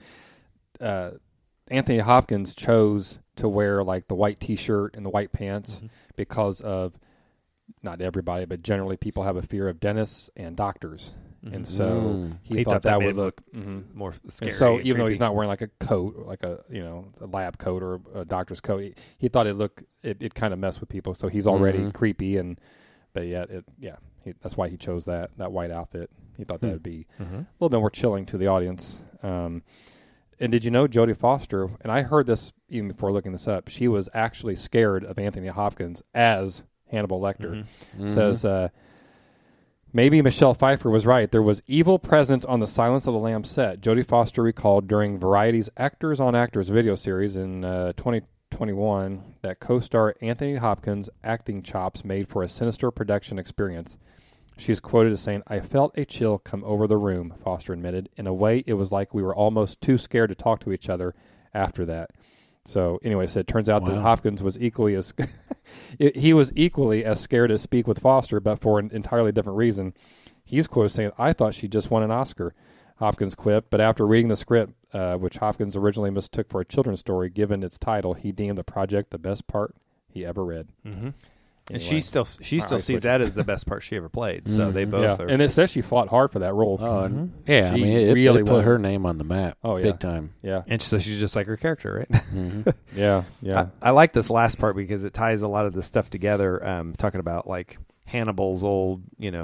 Anthony Hopkins chose to wear the white T-shirt and the white pants because of not everybody, but generally people have a fear of dentists and doctors. And so Mm. he thought that would look more scary. and so and even though he's creepy. not wearing like a coat, like a lab coat or a doctor's coat, he thought it kind of messed with people. So he's already creepy, but yet that's why he chose that white outfit. He thought that would be a little bit more chilling to the audience. And did you know Jodie Foster? And I heard this even before looking this up. She was actually scared of Anthony Hopkins as Hannibal Lecter. Says. Maybe Michelle Pfeiffer was right. There was evil present on the Silence of the Lambs set. Jodie Foster recalled during Variety's Actors on Actors video series in 2021 that co-star Anthony Hopkins' acting chops made for a sinister production experience. She's quoted as saying, "I felt a chill come over the room," Foster admitted. "In a way, it was like we were almost too scared to talk to each other after that." So anyway, it turns out that Hopkins was equally as he was equally as scared to speak with Foster, but for an entirely different reason. He's quoted saying, "I thought she just won an Oscar," Hopkins quipped, but after reading the script, which Hopkins originally mistook for a children's story, given its title, he deemed the project the best part he ever read. And she still sees that as the best part she ever played. So they both are. And it says she fought hard for that role. Oh, yeah. I She mean, it really put won. her name on the map. Oh, yeah. Big time. Yeah, And so she's just like her character, right? yeah. I like this last part because it ties a lot of this stuff together. Talking about like Hannibal's old,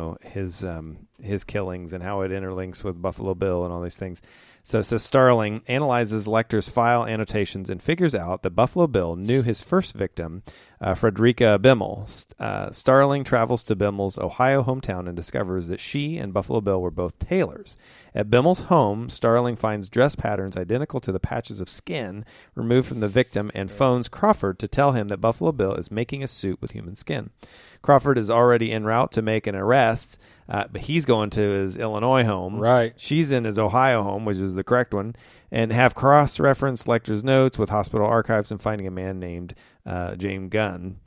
his killings and how it interlinks with Buffalo Bill and all these things. So it says Starling analyzes Lecter's file annotations and figures out that Buffalo Bill knew his first victim, Frederica Bimmel. Starling travels to Bimmel's Ohio hometown and discovers that she and Buffalo Bill were both tailors. At Bimmel's home, Starling finds dress patterns identical to the patches of skin removed from the victim and phones Crawford to tell him that Buffalo Bill is making a suit with human skin. Crawford is already en route to make an arrest, but he's going to his Illinois home. Right. She's in his Ohio home, which is the correct one, and have cross-referenced Lecter's notes with hospital archives and finding a man named James Gum,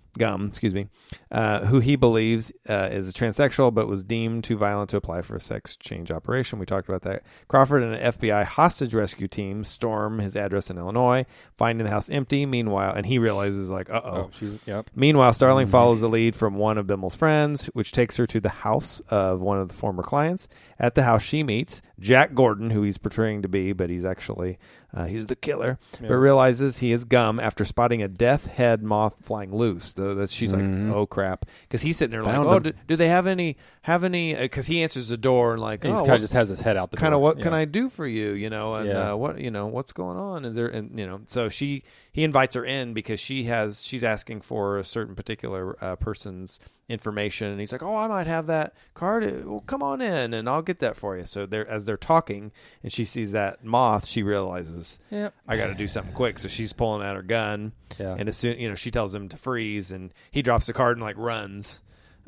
who he believes is a transsexual but was deemed too violent to apply for a sex change operation. We talked about that. Crawford and an FBI hostage rescue team storm his address in Illinois, finding the house empty. Meanwhile, and he realizes like, uh-oh. Yep. Meanwhile, Starling follows the lead from one of Bimmel's friends, which takes her to the house of one of the former clients. At the house, she meets Jack Gordon, who he's portraying to be, but he's actually he's the killer. Yeah. But realizes he is Gum after spotting a death head moth flying loose. She's like, oh crap, because he's sitting there like, do they have any? Because he answers the door and like, he kind of just has his head out the door. Kind of what can I do for you? And what's going on? Is there? And so he invites her in because she's asking for a certain particular person's information, and he's like, I might have that card. Well, come on in and I'll get that for you. So as they're talking and she sees that moth, she realizes, I got to do something quick. So she's pulling out her gun, and as soon she tells him to freeze, and he drops the card and like runs.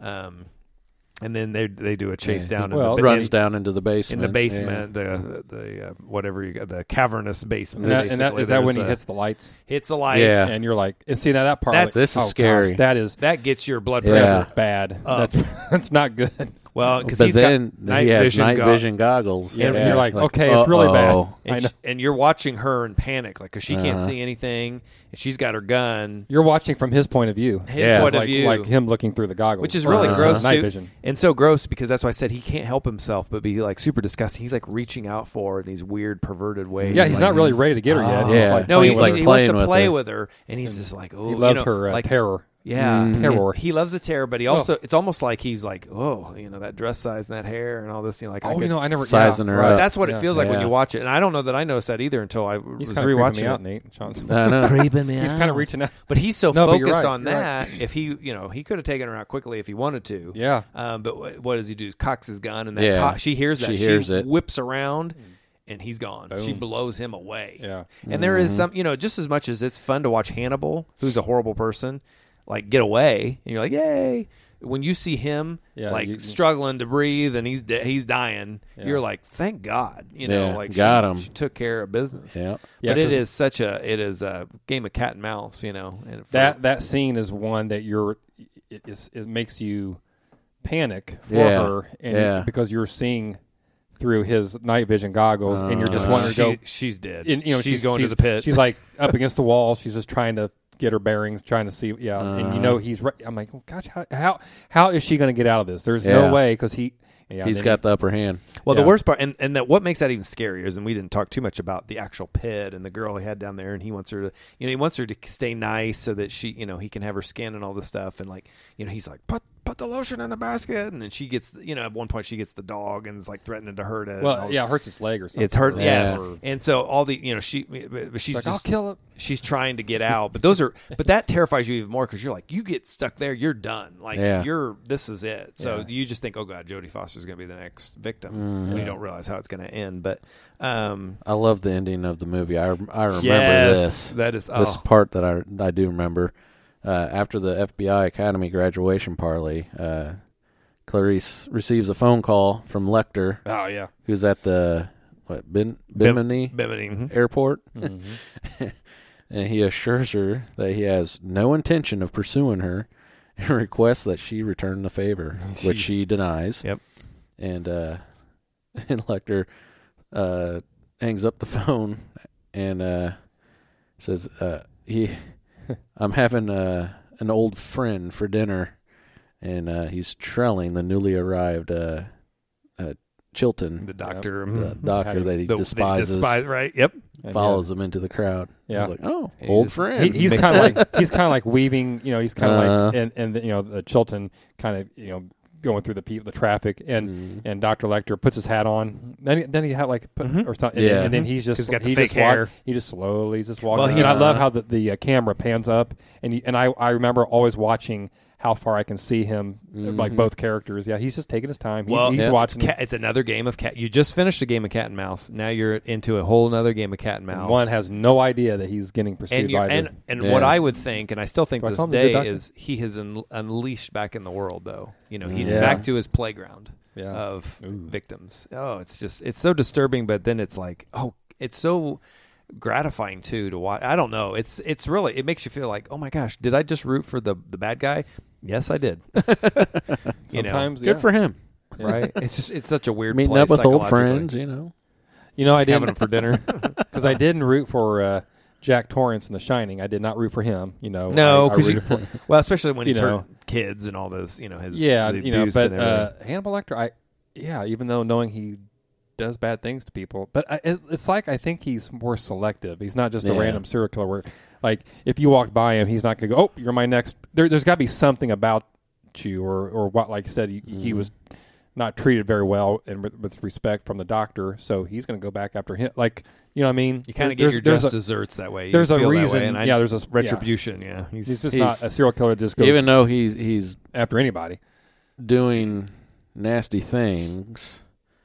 And then they do a chase down. Runs down into the basement. In the basement, the whatever the cavernous basement. And is that when he hits the lights? Hits the lights, and you're like, and see that part. This is scary. Gosh, that gets your blood pressure bad. That's not good. Well, because he has night vision goggles. And you're like, okay, it's really bad. And you're watching her in panic, like, because she can't see anything, and she's got her gun. You're watching from his point of view. His point of view. Like him looking through the goggles. Which is really gross, night too. Vision. And so gross because that's why I said he can't help himself but be, like, super disgusting. He's, like, reaching out for her in these weird, perverted ways. Yeah, he's like, not really ready to get her yet. He wants to play with her, and he's just like, oh, he loves her like terror. Yeah, terror. He loves the terror, but he also it's almost like he's like, that dress size and that hair and all this. I never sizing her up. That's what it feels like when you watch it, and I don't know that I noticed that either until I was rewatching out, Nate. I know. Creeping me He's kind of reaching out, but he's so focused on that. If he, he could have taken her out quickly if he wanted to. Yeah. But what does he do? Cocks his gun, and that she hears that. She hears it. Whips around. And he's gone. Boom. She blows him away. Yeah. And there is some, just as much as it's fun to watch Hannibal, who's a horrible person, like get away, and you're like, yay! When you see him struggling to breathe and he's dying, you're like, thank God, got him. She took care of business. Yeah, but it is a game of cat and mouse, And that scene is one that it makes you panic for her, and because you're seeing through his night vision goggles, and you're just wanting to go. She's dead. And, she's going to the pit. She's like up against the wall. She's just trying to get her bearings, trying to see. Yeah, and you know he's. I'm like, oh gosh, how is she going to get out of this? There's no way because he. Yeah, he's got the upper hand. Well, the worst part, and that what makes that even scarier is, and we didn't talk too much about the actual pit and the girl he had down there, and he wants her to, he wants her to stay nice so that she, he can have her skin and all this stuff, and like, he's like, put the lotion in the basket, and then she gets, at one point she gets the dog and is like threatening to hurt it. Well, yeah, it hurts its leg or something. It's hurt, yes. Or, and so all the, she's like, just, I'll kill it. She's trying to get out, but but that terrifies you even more because you're like, you get stuck there, you're done. Like this is it. So you just think, oh God, Jodie Foster's going to be the next victim, and you don't realize how it's going to end. But I love the ending of the movie. I remember this. That is this part that I do remember. After the FBI Academy graduation party, Clarice receives a phone call from Lecter. Oh yeah, who's at the Bimini Airport. Mm-hmm. And he assures her that he has no intention of pursuing her and requests that she return the favor, which she denies. Yep. And Lecter hangs up the phone and says, I'm having an old friend for dinner, and he's trailing the newly arrived Chilton, the doctor, the doctor that he despises. Right? Yep. Follows him into the crowd. Yeah. He's like, oh, old friend. He's kind of like weaving. He's kind of like, and the Chilton kind of going through the traffic, and Dr. Lecter puts his hat on. Then he had like or something, and then he's just got the fake hair. He just slowly walks. Well, and I love how the camera pans up, and I remember always watching how far I can see him, like both characters. Yeah, he's just taking his time. He's watching. It's another game of cat. You just finished a game of cat and mouse. Now you're into a whole other game of cat and mouse. And one has no idea that he's getting pursued what I would think, and I still think this day, is he has unleashed back in the world, though. He's back to his playground of victims. Oh, it's so disturbing, but then it's like, oh, it's so gratifying too to watch. I don't know. It's really, it makes you feel like, oh my gosh, did I just root for the bad guy? Yes, I did. Sometimes, good for him, right? It's such a weird meeting place, up with old friends. I didn't having them for dinner because I didn't root for Jack Torrance in The Shining. I did not root for him. No, because especially when he's hurt kids and all those. His abuse but and Hannibal Lecter, even though knowing he does bad things to people, but it's like I think he's more selective. He's not just a random serial killer where, like, if you walk by him, he's not going to go, oh, you're my next. There's got to be something about you, or what, like I said, he was not treated very well and with respect from the doctor, so he's going to go back after him. Like, you know what I mean? You kind of get your just desserts that way. There's a reason. There's a retribution. Yeah, he's just not a serial killer that just goes even though he's after anybody doing nasty things.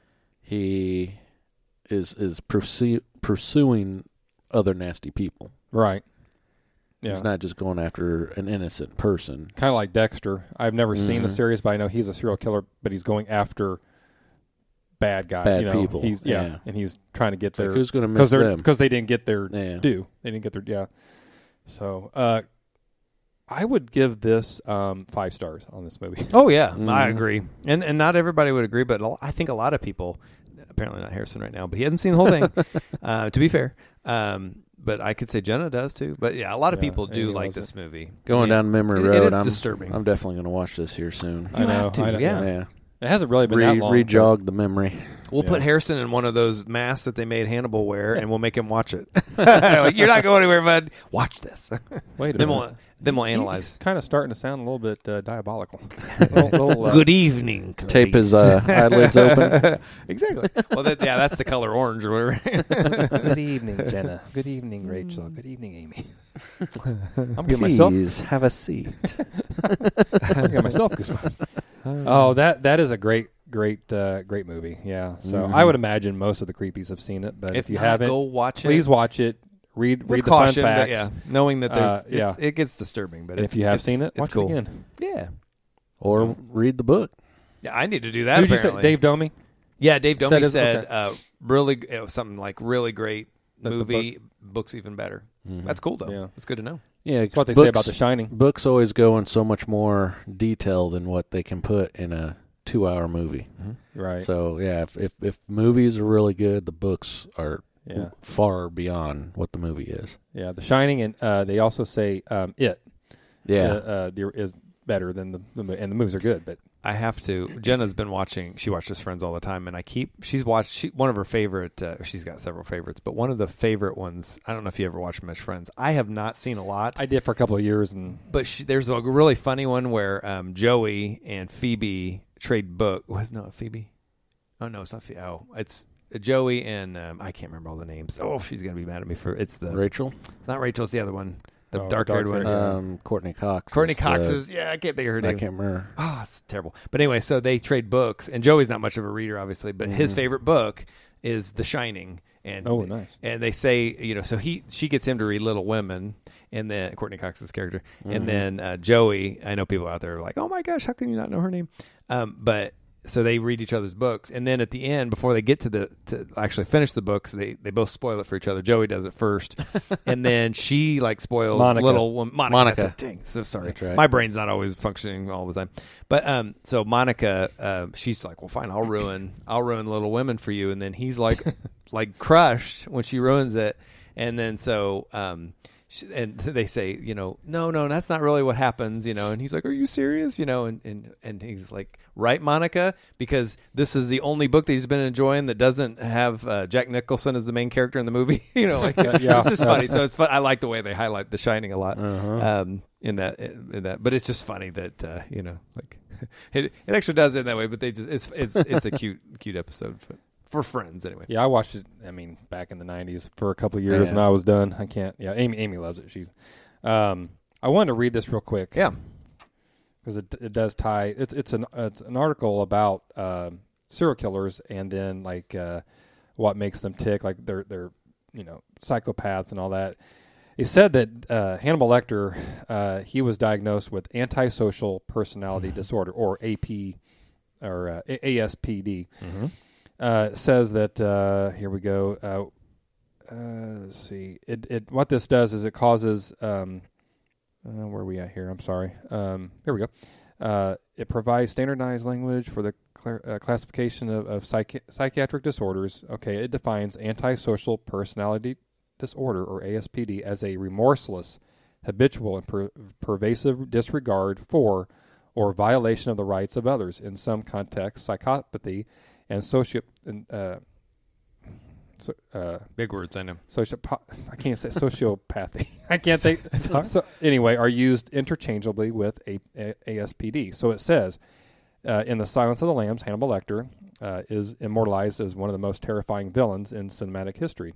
He is pursuing other nasty people. Right. Yeah. He's not just going after an innocent person. Kind of like Dexter. I've never seen the series, but I know he's a serial killer, but he's going after bad guys. Bad people. And he's trying to get their... Like, who's going to miss them? Because they didn't get their due. They didn't get their... So, I would give this 5 stars on this movie. Oh, yeah. I agree. And not everybody would agree, but I think a lot of people... Apparently not Harrison right now, but he hasn't seen the whole thing, to be fair. But I could say Jenna does too. But yeah, a lot of people do like this movie. Going down memory road, it is disturbing. I'm definitely going to watch this here soon. I know. Yeah. It hasn't really been that long. Re-jog the memory. We'll put Harrison in one of those masks that they made Hannibal wear, and we'll make him watch it. Like, you're not going anywhere, bud. Watch this. Wait a minute. Then we'll analyze. He's kind of starting to sound a little bit diabolical. Good evening, Clarice. Tape his eyelids open. Exactly. Well, that's the color orange or whatever. Good evening, Jenna. Good evening, Rachel. Good evening, Amy. I'm getting myself. Please have a seat. I'm getting myself goosebumps. Oh, that is a great movie. Yeah. So I would imagine most of the creepies have seen it, but if you haven't, go watch it. Please watch it. Read with the caution, fun facts. But knowing that it gets disturbing. But if you have seen it, watch cool. it again. Yeah. Or read the book. Yeah, I need to do that. Did you say Dave Domey? Yeah, Dave Domey said really something like really great movie. Book's even better. Mm-hmm. That's cool though. Yeah. It's good to know. Yeah, that's what they say about The Shining. Books always go in so much more detail than what they can put in a 2-hour movie. Mm-hmm. Right. So yeah, if movies are really good, the books are Yeah. far beyond what the movie is. Yeah, The Shining, and they also say It. Yeah. Is better than the and the movies are good, but I have to. Jenna's been watching. She watches Friends all the time, and she's watched. One of her favorite. She's got several favorites, but one of the favorite ones. I don't know if you ever watched much Friends. I have not seen a lot. I did for a couple of years, and But there's a really funny one where Joey and Phoebe trade book. Was not Phoebe? Oh no, it's not Phoebe. Oh, it's Joey and I can't remember all the names. Oh, she's gonna be mad at me for it's the Rachel? It's not Rachel. It's the other one. The Oh, dark-haired one. dark-haired, Courtney Cox. Courtney Cox is, I can't think of her I name. can't remember. Oh, it's terrible. But anyway, so they trade books, and Joey's not much of a reader, obviously, but his favorite book is The Shining. And Oh, nice. And they say, so she gets him to read Little Women, and then Courtney Cox's character, and then Joey. I know people out there are like, "Oh my gosh, how can you not know her name?" But so they read each other's books, and then at the end, before they get to actually finish the books, they both spoil it for each other. Joey does it first, and then she spoils Monica. Little Woman. Monica. That's it. Dang, so sorry. That's right. My brain's not always functioning all the time. But so Monica, she's like, "Well, fine, I'll ruin Little Women for you," and then he's like crushed when she ruins it, and then so. And they say, no, that's not really what happens, and he's like, "Are you serious?" And he's like, "Right, Monica, because this is the only book that he's been enjoying that doesn't have Jack Nicholson as the main character in the movie." Yeah. It's just funny. So it's fun. I like the way they highlight The Shining a lot in that. But it's just funny that it actually does it that way. But they just it's a cute episode for Friends anyway. yeah, I watched it. I mean, back in the '90s for a couple of years, and I was done. I can't. Yeah, Amy loves it. She's. I wanted to read this real quick. Yeah. Because it does tie. It's an article about serial killers, and then what makes them tick, like they're psychopaths and all that. It said that Hannibal Lecter he was diagnosed with antisocial personality disorder, or AP or ASPD. Says that here we go. Let's see. It what this does is it causes. Where are we at here? I'm sorry. Here we go. It provides standardized language for the classification of psychiatric disorders. Okay, it defines antisocial personality disorder, or ASPD, as a remorseless, habitual, and pervasive disregard for or violation of the rights of others. In some contexts, psychopathy and Big words, I know. I can't say sociopathy. I can't say. It's hard. So anyway, are used interchangeably with ASPD. So it says, in The Silence of the Lambs, Hannibal Lecter is immortalized as one of the most terrifying villains in cinematic history.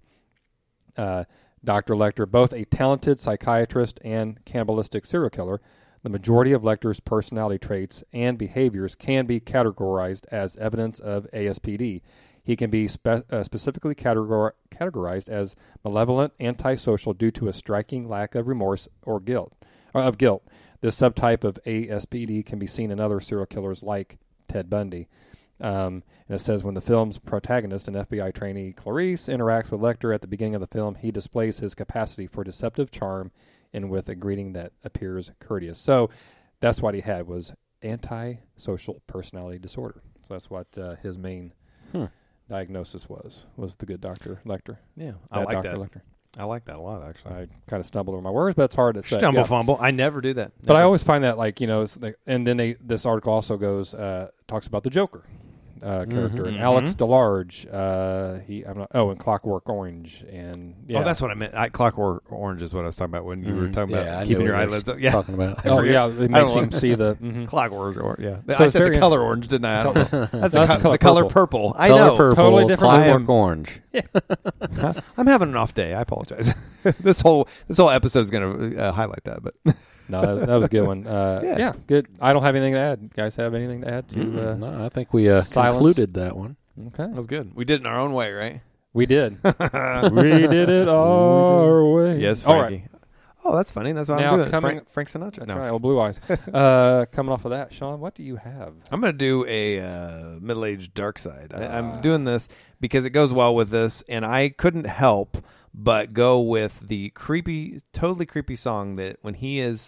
Dr. Lecter, both a talented psychiatrist and cannibalistic serial killer, the majority of Lecter's personality traits and behaviors can be categorized as evidence of ASPD. He can be specifically categorized as malevolent, antisocial due to a striking lack of remorse or guilt. This subtype of ASPD can be seen in other serial killers like Ted Bundy. And it says when the film's protagonist, an FBI trainee, Clarice, interacts with Lecter at the beginning of the film, he displays his capacity for deceptive charm and with a greeting that appears courteous. So that's what he had, was antisocial personality disorder. So that's what his main diagnosis was the good Dr. Lecter. Yeah, I like Dr. that. Lecter. I like that a lot, actually. I kind of stumbled over my words, but it's hard to say. Stumble fumble. I never do that. But I Never. always find that, it's and then this article also goes talks about the Joker character, and Alex DeLarge. And Clockwork Orange, and Oh, that's what I meant. Clockwork Orange is what I was talking about when you were talking I about knew keeping what your you were eyelids up. Yeah, talking about. Oh yeah, it I don't makes know. him see the Clockwork Orange. Yeah, So I it's said the very color orange, didn't I? I don't know. That's the the color color purple. I Color know. purple, Totally different. Clockwork Orange. I'm having an off day. I apologize. This whole episode is going to highlight that, but No, that was a good one. Yeah, good. I don't have anything to add. You guys have anything to add to? No, I think we Silence. concluded that one. Okay, that was good. We did it in our own way, right? we did. We did it our way. Yes, All Frankie. right. Oh, that's funny. That's why Now I'm doing coming- it. Frank Sinatra. That's No, right, it's- old blue eyes. Coming off of that, Sean, what do you have? I'm going to do a middle-aged dark side. I'm doing this because it goes well with this, and I couldn't help but go with the totally creepy song that when he is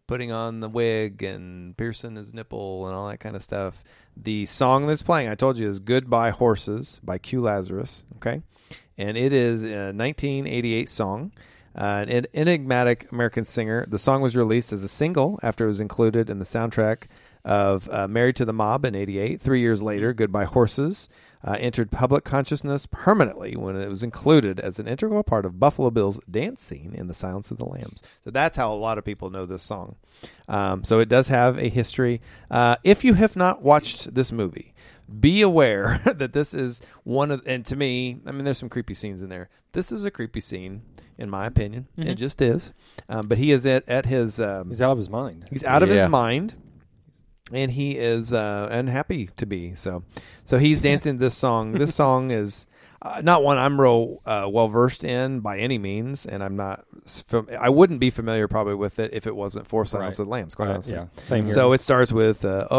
putting on the wig and piercing his nipple and all that kind of stuff. The song that's playing, I told you, is Goodbye Horses by Q Lazarus, okay? And it is a 1988 song. An enigmatic American singer. The song was released as a single after it was included in the soundtrack of Married to the Mob in 88. 3 years later, Goodbye Horses entered public consciousness permanently when it was included as an integral part of Buffalo Bill's dance scene in The Silence of the Lambs. So that's how a lot of people know this song. So it does have a history. If you have not watched this movie, be aware that this is one of, and to me, I mean, there's some creepy scenes in there. This is a creepy scene, in my opinion. Mm-hmm. It just is. But he is at his... He's out of his mind. He's out of Yeah. his mind. And he is unhappy to be. So he's dancing this song. This song is not one I'm real well versed in by any means, and I'm not. I wouldn't be familiar probably with it if it wasn't for Silence of the Lambs. Quite honestly, Yeah, same here. So it starts with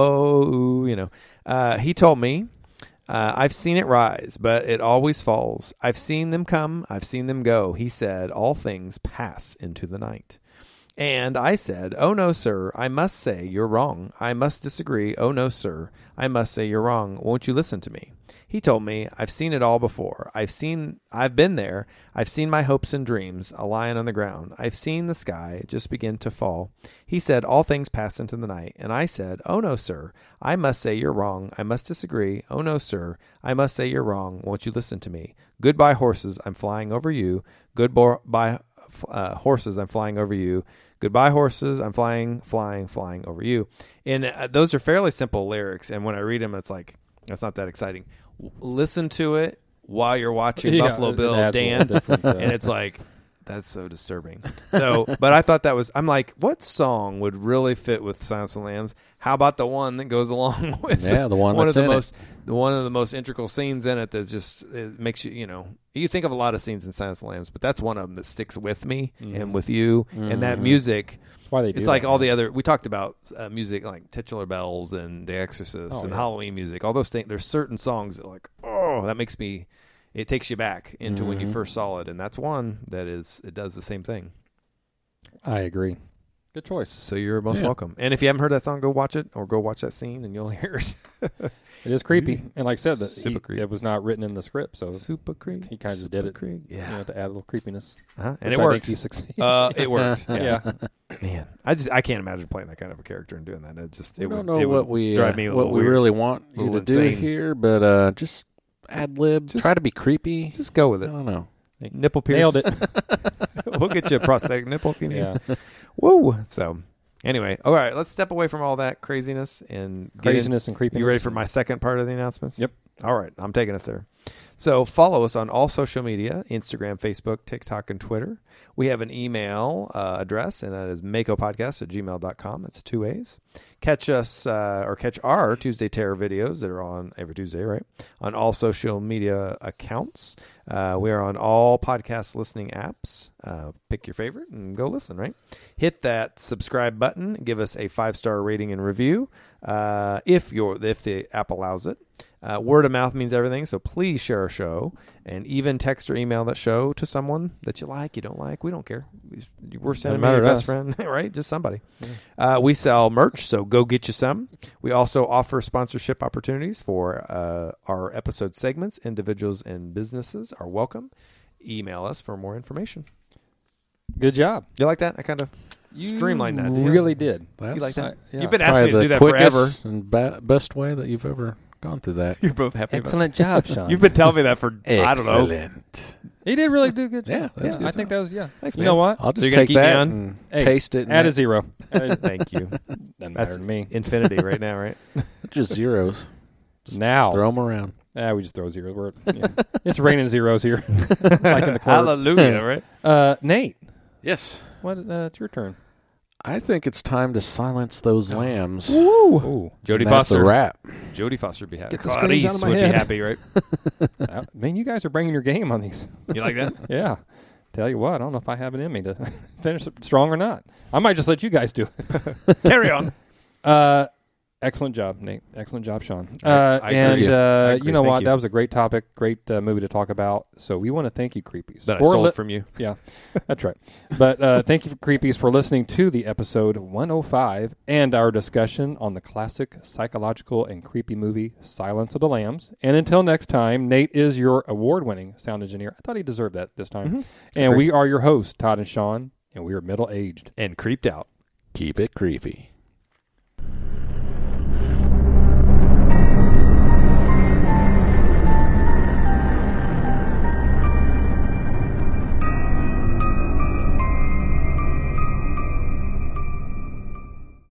he told me, I've seen it rise, but it always falls. I've seen them come, I've seen them go. He said, all things pass into the night. And I said, oh, no, sir, I must say you're wrong. I must disagree. Oh, no, sir, I must say you're wrong. Won't you listen to me? He told me, I've seen it all before. I've been there. I've seen my hopes and dreams a lying on the ground. I've seen the sky just begin to fall. He said, all things pass into the night. And I said, oh, no, sir, I must say you're wrong. I must disagree. Oh, no, sir, I must say you're wrong. Won't you listen to me? Goodbye, horses, I'm flying over you. Goodbye, horses, I'm flying over you. Goodbye, horses, I'm flying over you. And those are fairly simple lyrics. And when I read them, it's like, that's not that exciting. Listen to it while you're watching Buffalo Bill dance. And it's like, that's so disturbing. So, but I thought I'm like, what song would really fit with Silence of the Lambs? How about the one that goes along with the one of that's the in most one of the most integral scenes in it that just it makes you think of a lot of scenes in Silence of the Lambs, but that's one of them that sticks with me and with you. And that music, That's why they do it's like that, all man. the other, we talked about music like Titular Bells and The Exorcist and Halloween music, all those things. There's certain songs that like, oh, that makes me, it takes you back into when you first saw it. And that's one that it does the same thing. I agree. Good choice. So you're most welcome. And if you haven't heard that song, go watch it or go watch that scene and you'll hear it. It is creepy, and like I said, Super creepy. it was not written in the script, so Super creepy. he kind of just did it, Yeah. to add a little creepiness. And which it I worked. think he succeeded. It worked. yeah. Man, I can't imagine playing that kind of a character and doing that. I don't would know what we drive me a what little we weird. really want you little to do insane. here, but just ad lib. Try to be creepy. Just go with I it. don't know. Nipple pierce. Nailed it. We'll get you a prosthetic nipple if you need. Yeah. Woo. So anyway, all right, let's step away from all that craziness and get Craziness and creepiness. You ready for my second part of the announcements? Yep. All right, I'm taking us there. So follow us on all social media, Instagram, Facebook, TikTok, and Twitter. We have an email address, and that is makopodcast@gmail.com. It's 2 A's. Catch us or catch our Tuesday Terror videos that are on every Tuesday, right? On all social media accounts. We are on all podcast listening apps. Pick your favorite and go listen, right? Hit that subscribe button. Give us a 5-star rating and review if the app allows it. Word of mouth means everything, so please share our show and even text or email that show to someone that you like, you don't like. We don't care. We're sending Doesn't matter your to best us. friend, right? Just somebody. Yeah. We sell merch, so go get you some. We also offer sponsorship opportunities for our episode segments. Individuals and businesses are welcome. Email us for more information. Good job. You like that? I kind of streamlined that. didn't you? Really did. That's You like that? Yeah. You've been asking me to probably do the that forever. quickest and best way that you've ever gone through that. You're both happy about Excellent job, Sean. You've been telling me that for, I don't know. Excellent. He did really do a good job. Yeah, that's a good I think that was, Thanks, you man. know what? I'll just you're gonna take keep me that on? and Hey, paste it. Add a 0. Thank you. Doesn't That's matter to me. infinity right now, right? just zeros. Just Now. throw them around. We just throw zeros. It's raining zeros here. Like in the clerk. Hallelujah, right? Nate, Yes. it's your turn. I think it's time to silence those lambs. Woo! Ooh. Jodie And Foster. That's a wrap. Jodie Foster would be happy. Get the screams out of Clarice my would head. be happy, right? Man, you guys are bringing your game on these. You like that? Yeah. Tell you what, I don't know if I have it in me to finish it strong or not. I might just let you guys do it. Carry on. Excellent job, Nate. Excellent job, Sean. I agree. And I agree. you know Thank what? you. That was a great topic, great movie to talk about. So we want to thank you, Creepies. That I for stole from you. Yeah, that's right. But thank you, Creepies, for listening to the episode 105 and our discussion on the classic psychological and creepy movie Silence of the Lambs. And until next time, Nate is your award-winning sound engineer. I thought he deserved that this time. Mm-hmm. And we are your hosts, Todd and Sean, and we are middle-aged. And creeped out. Keep it creepy.